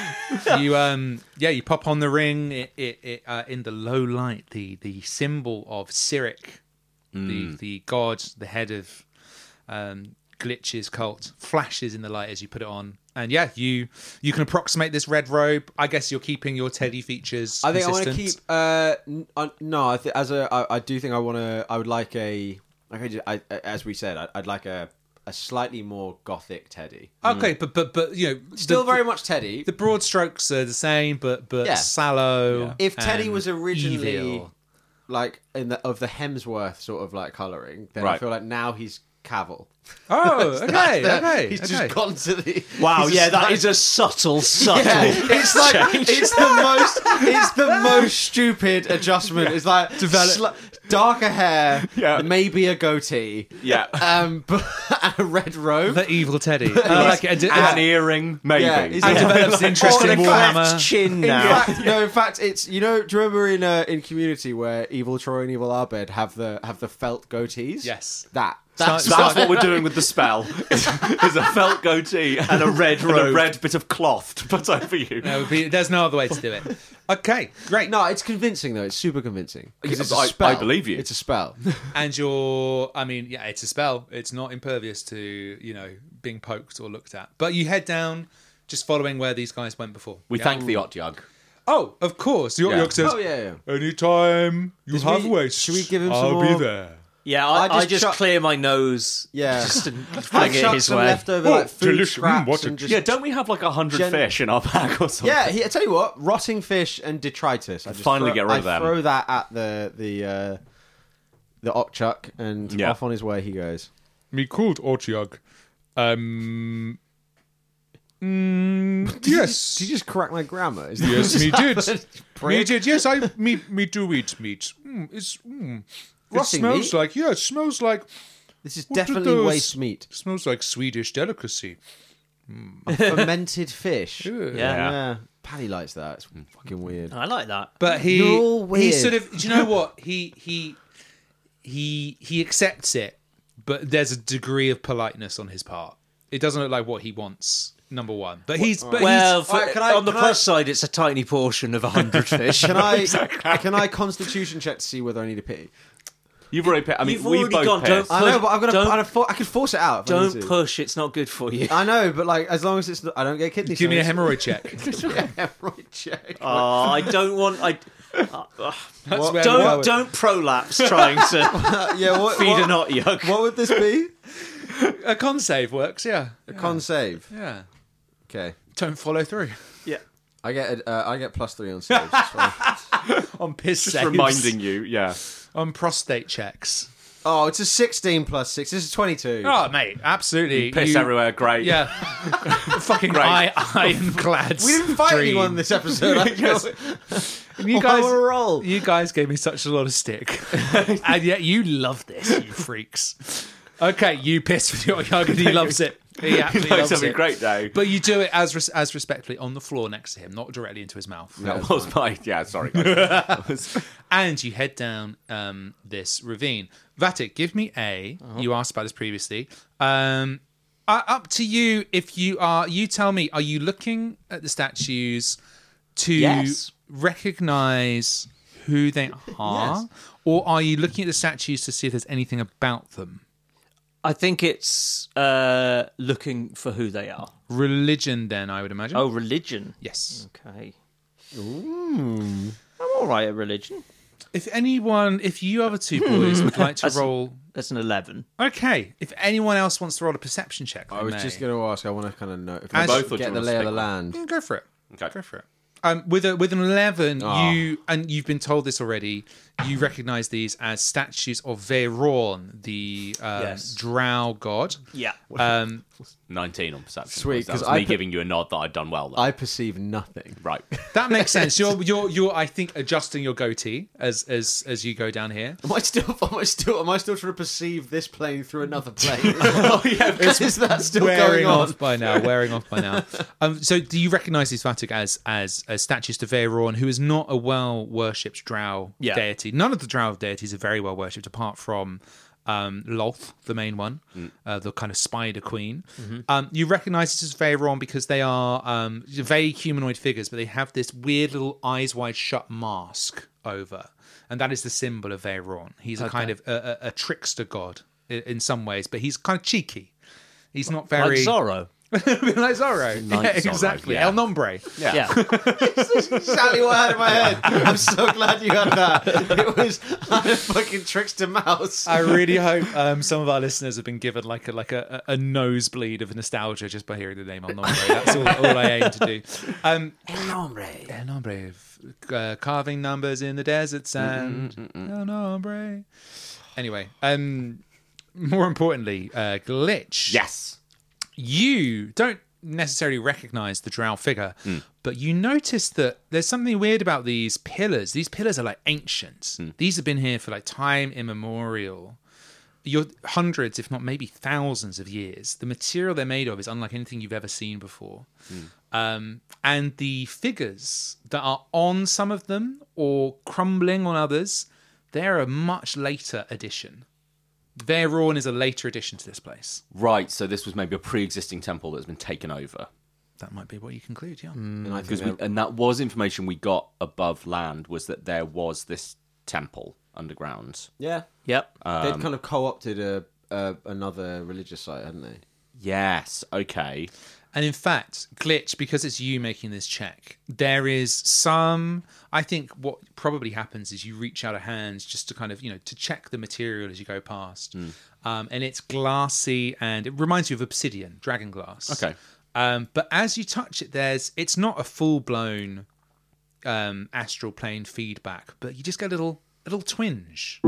You pop on the ring. It in the low light, the symbol of Cyric, the god, the head of Glitch's cult, flashes in the light as you put it on. And yeah, you can approximate this red robe. I guess you're keeping your Teddy features. I think consistent. I want to keep. No, I do think I want to. I would like as we said, I'd like a slightly more gothic Teddy. Okay, but you know, Still very much Teddy. the broad strokes are the same, but Yeah. sallow. If Teddy and was originally evil. like of the Hemsworth sort of like colouring, then I Right. feel like now he's Cavill. Oh, okay. He's just gone to the. Wow, he's yeah, just that like- is a subtle It's like change. it's the most stupid adjustment. It's like darker hair, maybe a goatee, but a red robe. The evil Teddy. I like it. An earring, maybe. Yeah, And develops interest in in fact, Warhammer. chin In now. fact, no. In fact, it's do you remember in Community where Evil Troy and Evil Abed have the felt goatees? Yes. That's That's what we're doing with the spell. is a felt goatee and a red and a robe. red bit of cloth to put over you. There's no other way to do it. Okay, great. no. It's convincing though. It's super convincing because it's a I spell. believe you. It's a spell. And it's a spell. It's not impervious to, being poked or looked at. But you head down, just following where these guys went before. We Yeah. thank the Otyug. Oh, of course. The Yeah. Otyug says, Oh yeah. anytime you have we- waste, should we give him I'll some be more- there. Yeah, I I just just chuck- clear my nose. Yeah. Just to I fling it chucked his some way. leftover like food delicious. scraps What a- and just Yeah, don't we have like 100 Gen- fish in our bag or something? Yeah, I tell you what, rotting fish and detritus. I just Finally get rid of them. Throw that at the Okchuk and Yeah. off on his way he goes. Me called Otyug. Yes. Did you just correct my grammar? Is Yes, me did. Prick. Me did. Yes, me do eat meat. It Rotting smells meat? like it smells like This is What did definitely those- waste meat. smells like Swedish delicacy. Fermented fish. Yeah. Yeah. Paddy likes that. It's fucking weird. I like that. But he You're all he weird. sort of, do you know what, he accepts it, but there's a degree of politeness on his part. It doesn't look like what he wants. Number one, but he's Well, Alright, can I- on the can plus side, it's a tiny portion of 100 fish. Can I constitution check to see whether I need a pee? You've already picked. I mean, You've we already both gone, pissed. I know, but I'm Don't- gonna. I could force it out. If I need Don't to. push. It's not good for you. I know, but like, as long as it's, I don't get kidney Give me a stones. hemorrhoid check. hemorrhoid check. Oh, I don't want. That's What- where we're Don't going. don't prolapse trying to Yeah, what, feed a what, knot yolk. what would this be? A con save works, yeah. A con save. Yeah. Okay, Don't follow through. Yeah. I get +3 on saves. That's fine. On piss Just saves. reminding you, yeah. On prostate checks. Oh, it's a 16 plus 6. This is 22. Oh, mate, absolutely. Piss everywhere, great. Yeah. Fucking ironclad. We didn't fight stream. anyone this episode. I Yes. You I guys, want to roll. you guys gave me such a lot of stick. And yet you love this, you freaks. Okay, you piss with your yogurt. He loves it. He absolutely No, loves it's having it. a great day. But you do it as respectfully on the floor next to him, not directly into his mouth. That was my. Yeah, sorry. Guys. And you head down this ravine. Vatic, give me a. You asked about this previously. Up to you. If you are, you tell me. Are you looking at the statues to Yes. recognize who they are, Yes. or are you looking at the statues to see if there's anything about them? I think it's looking for who they are. Religion, then I would imagine. Oh, religion. Yes. Okay. I'm all right at religion. If you other two boys would like to roll. That's an 11. Okay. If anyone else wants to roll a perception check, I was just going to ask. I want to kind of know if As- I Both, or do get you the wanna lay of stick the one? land. Go for it. Okay. Go for it. With an 11, Oh. you've been told this already. You recognise these as statues of Veyron, the Yes. Drow god. Yeah. 19 on perception. Sweet, That was 'cause me I put- giving you a nod that I'd done well. There. I perceive nothing. Right. That makes sense. You're I think adjusting your goatee as you go down here. Am I still trying to perceive this plane through another plane? Is that still going on? Wearing off by now. So do you recognise these Vatic as statues to Veyron, who is not a well worshipped Drow Yeah. deity? None of the Drow deities are very well worshipped, apart from Lolth, the main one, the kind of spider queen. You recognise this as Veyron because they are vague humanoid figures, but they have this weird little eyes wide shut mask over, and that is the symbol of Veyron. He's a kind of a trickster god in some ways, but he's kind of cheeky. He's not very Like Zorro. like Zorro. Like Yeah, Zorro, exactly. yeah. El Nombre. Yeah. Exactly what I had in my head. I'm so glad you had that. It was a fucking trickster mouse. I really hope some of our listeners have been given like a nosebleed of nostalgia just by hearing the name El Nombre. That's all I aim to do. El Nombre. Carving numbers in the desert sand. El Nombre. Anyway, more importantly, Glitch. Yes. You don't necessarily recognize the Drow figure, but you notice that there's something weird about these pillars. These pillars are like ancient. These have been here for like time immemorial. You're hundreds, if not maybe thousands of years. The material they're made of is unlike anything you've ever seen before. And the figures that are on some of them or crumbling on others, they're a much later addition. Veyron is a later addition to this place. Right. So this was maybe a pre-existing temple that's been taken over. That might be what you conclude, yeah. And I Because think and that was information we got above land was that there was this temple underground. yeah, Yep. they'd kind of co-opted another religious site, hadn't they? Yes. Okay. And in fact, Glitch, because it's you making this check, there is some... I think what probably happens is you reach out a hand just to kind of, to check the material as you go past. And it's glassy and it reminds you of obsidian, dragon glass. Okay. But as you touch it, it's not a full-blown astral plane feedback, but you just get a little twinge.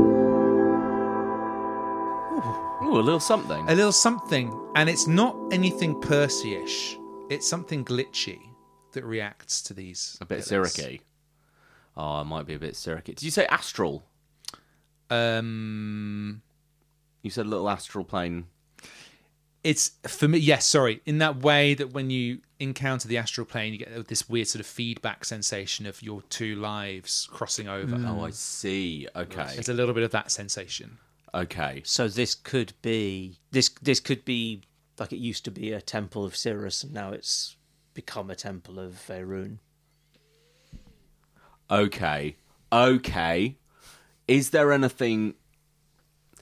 Ooh, a little something. A little something, and it's not anything Percy-ish. It's something glitchy that reacts to these. A bit pillars. Syracuse. Oh, it might be a bit Syracuse. Did you say astral? You said a little astral plane. It's for me. Yes, sorry. In that way that when you encounter the astral plane, you get this weird sort of feedback sensation of your two lives crossing over. Oh, I see. Okay. There's a little bit of that sensation. Okay. So this could be this could be like it used to be a temple of Cirrus, and now it's become a temple of Veyron. Okay. Okay. Is there anything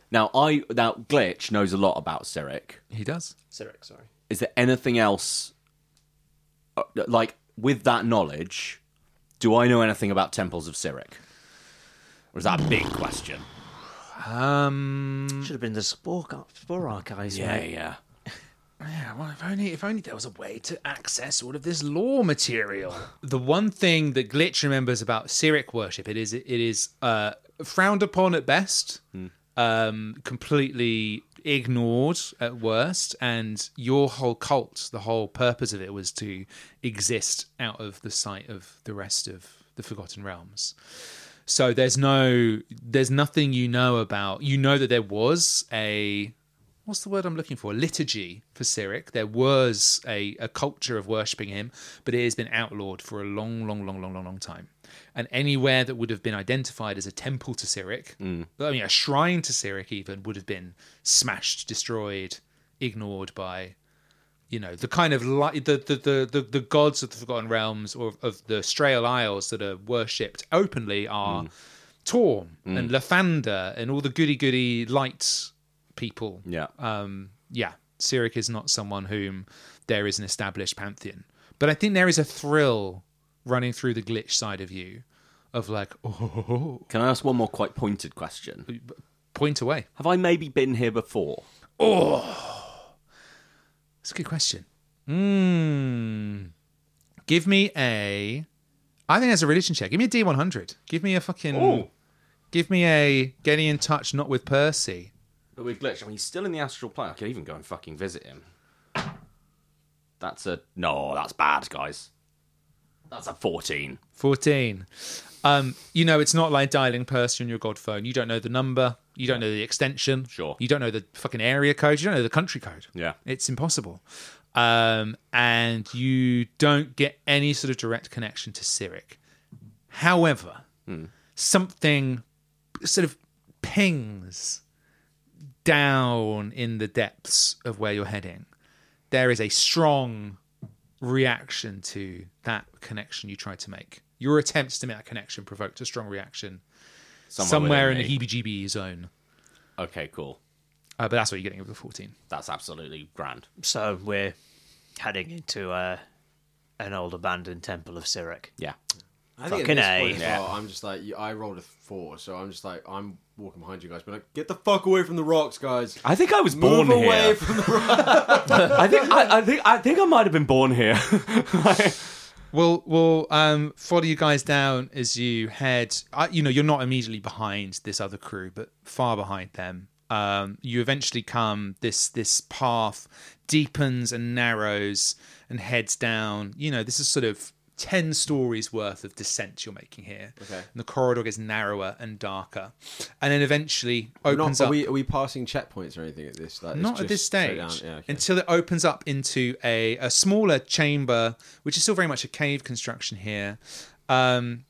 Now Glitch knows a lot about Cyric. He does. Cyric, sorry. Is there anything else, like, with that knowledge, do I know anything about Temples of Cyric? Or is that a big question? Should have been the Spore Archives, mate. Yeah. Yeah, well, if only there was a way to access all of this lore material. The one thing that Glitch remembers about Cyric worship, it is frowned upon at best, completely ignored at worst, and your whole cult, the whole purpose of it was to exist out of the sight of the rest of the Forgotten Realms. So there's nothing you know about. You know that there was what's the word I'm looking for? Liturgy for Cyric. There was a culture of worshipping him, but it has been outlawed for a long time. And anywhere that would have been identified as a temple to Cyric, I mean, a shrine to Cyric even, would have been smashed, destroyed, ignored by, the kind of the gods of the Forgotten Realms or of the Strael Isles that are worshipped openly are Torm and Lathander and all the goody light people. Yeah. Cyric is not someone whom there is an established pantheon. But I think there is a thrill running through the Glitch side of you of like, oh. Can I ask one more quite pointed question? Point away. Have I maybe been here before? That's a good question. Give me I think that's a religion check. Give me a D100. Give me a fucking... Give me a getting in touch, not with Percy. But with Glitch, I mean, he's still in the astral plane. I could even go and fucking visit him. That's bad, guys. That's a 14. 14. It's not like dialing Percy on your god phone. You don't know the number. You don't know the extension. Sure. You don't know the fucking area code. You don't know the country code. Yeah. It's impossible. And you don't get any sort of direct connection to Cyric. However, something sort of pings down in the depths of where you're heading. There is a strong reaction to that connection you tried to make. Your attempts to make that connection provoked a strong reaction somewhere in the heebie-jeebie zone. Okay, cool. But that's what you're getting with the 14. That's absolutely grand. So we're heading into an old abandoned temple of Cyric. Yeah. I think Fucking at this point A. as well, I'm just like, I rolled a 4, so I'm just like, I'm walking behind you guys, but like, get the fuck away from the rocks, guys. I think I was born Move here. away from the rocks. I think I might have been born here. We'll follow you guys down as you head. You're not immediately behind this other crew, but far behind them. You eventually come. This path deepens and narrows and heads down. This is sort of 10 stories worth of descent you're making here. Okay. And the corridor gets narrower and darker, and then eventually opens up. Are we passing checkpoints or anything at this? Like, it's Not at just this straight stage, down? Yeah, okay. until it opens up into a smaller chamber, which is still very much a cave construction here. The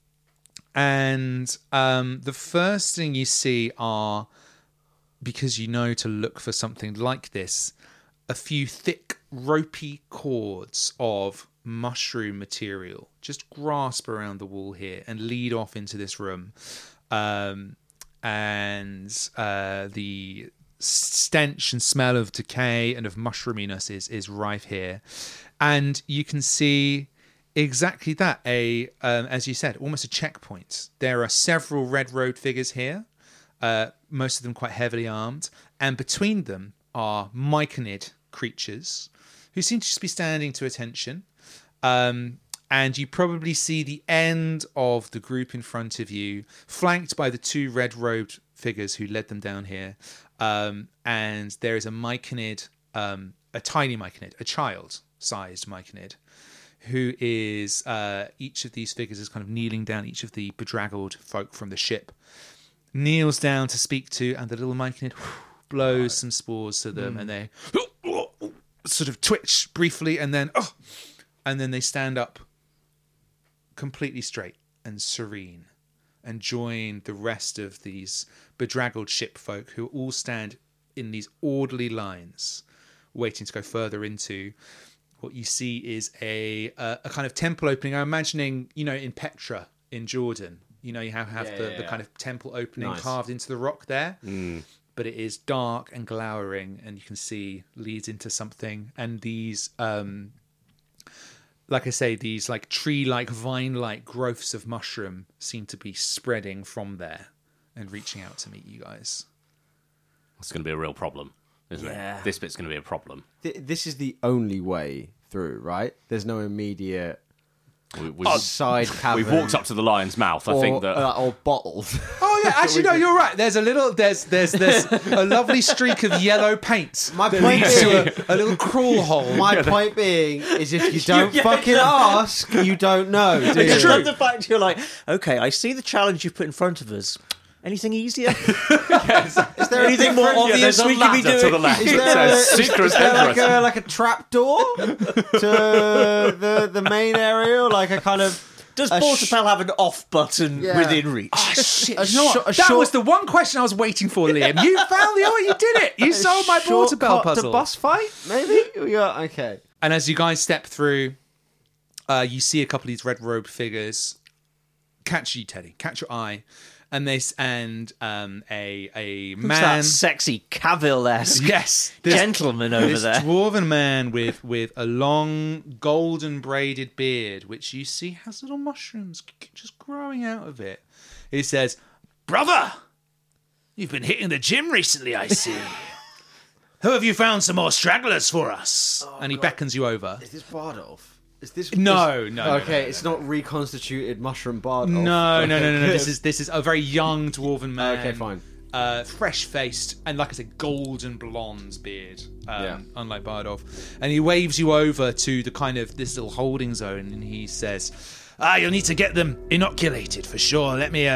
first thing you see are, because you know to look for something like this, a few thick, ropey cords of mushroom material just grasp around the wall here and lead off into this room. The stench and smell of decay and of mushroominess is rife here. And you can see exactly that, as you said, almost a checkpoint. There are several red road figures here, most of them quite heavily armed, and between them are myconid creatures who seem to just be standing to attention. And you probably see the end of the group in front of you, flanked by the 2 red-robed figures who led them down here. And there is a myconid, a tiny myconid, a child-sized myconid, who is, each of these figures is kind of kneeling down, each of the bedraggled folk from the ship kneels down to speak to, and the little myconid blows some spores to them, and they sort of twitch briefly, and then they stand up completely straight and serene and join the rest of these bedraggled ship folk who all stand in these orderly lines waiting to go further into what you see is a kind of temple opening. I'm imagining, in Petra in Jordan, you have the kind of temple opening Nice. carved into the rock there. but it is dark and glowering, and you can see leads into something. And these, like I say, these like tree-like, vine-like growths of mushroom seem to be spreading from there and reaching out to meet you guys. It's going to be a real problem, isn't it? This bit's going to be a problem. This is the only way through, right? There's no immediate We've side cavern. We've walked up to the lion's mouth. I think that. Or bottles. Oh yeah, actually no, you're right. There's a lovely streak of yellow paint. My that point leads being- to a little crawl hole. My point being is if you don't fucking ask, you don't know, do you? I love the fact you're like, okay, I see the challenge you've put in front of us. Anything easier? Is there anything more obvious we could be doing? To the left. Is It there, says secret is there entrance. like a trap door to the main area, or like a kind of Does a Portapel have an off button Yeah. within reach? Oh, shit. A You know what? short- a That short- was the one question I was waiting for, Liam. You found you did it. You solved my Portobello shortcut puzzle. to boss fight? Maybe. Yeah. Okay. And as you guys step through, you see a couple of these red-robed figures catch you, Teddy, catch your eye, and a Who's man. that sexy Cavill-esque Yes, gentleman over this there? dwarven man with a long golden braided beard, which you see has little mushrooms just growing out of it. He says, "Brother, you've been hitting the gym recently, I see. Who have you found some more stragglers for us?" And he beckons you over. Is this Bardolph? Is this No. Okay, it's not reconstituted mushroom Bardolph. No. Okay, This is a very young dwarven man. Okay, fine. Fresh faced and, like I said, golden blonde beard. Yeah. Unlike Bardolph, and he waves you over to the kind of this little holding zone, and he says, "You'll need to get them inoculated for sure. Let me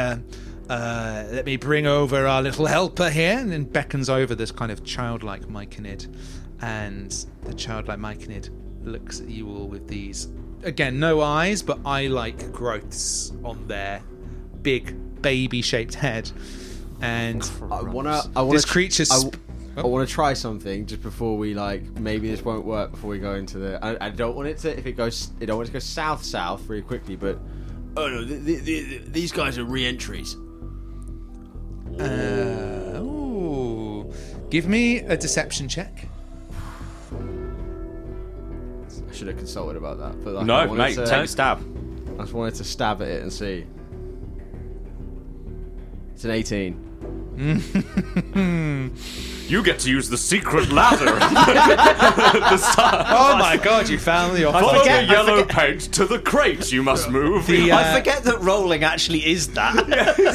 bring over our little helper here," and then beckons over this kind of childlike Myconid, and the childlike Myconid looks at you all with these, again, no eyes, but eye-like growths on their big baby-shaped head. And I wanna this creature. I want to try something just before we maybe this won't work before we go into the. I don't want it to I don't want it to go south really quickly, but oh no, these guys are re-entries. Give me a deception check. I should have consulted about that, but I No, wanted mate, to- take a stab. I just wanted to stab at it and see. It's an 18. You get to use the secret ladder. Oh my god, you found the offer. Follow the yellow paint to the crate you must move. I forget that rolling actually is that.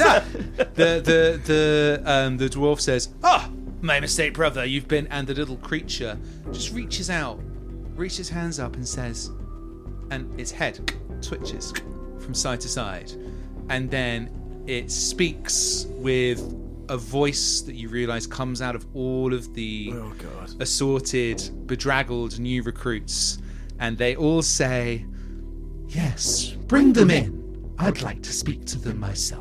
The dwarf says, my mistake, brother, you've been," and the little creature just reaches his hands up and says, and its head twitches from side to side, and then it speaks with a voice that you realise comes out of all of the assorted, bedraggled new recruits, and they all say, "Yes, bring them in. I'd like to speak to them myself."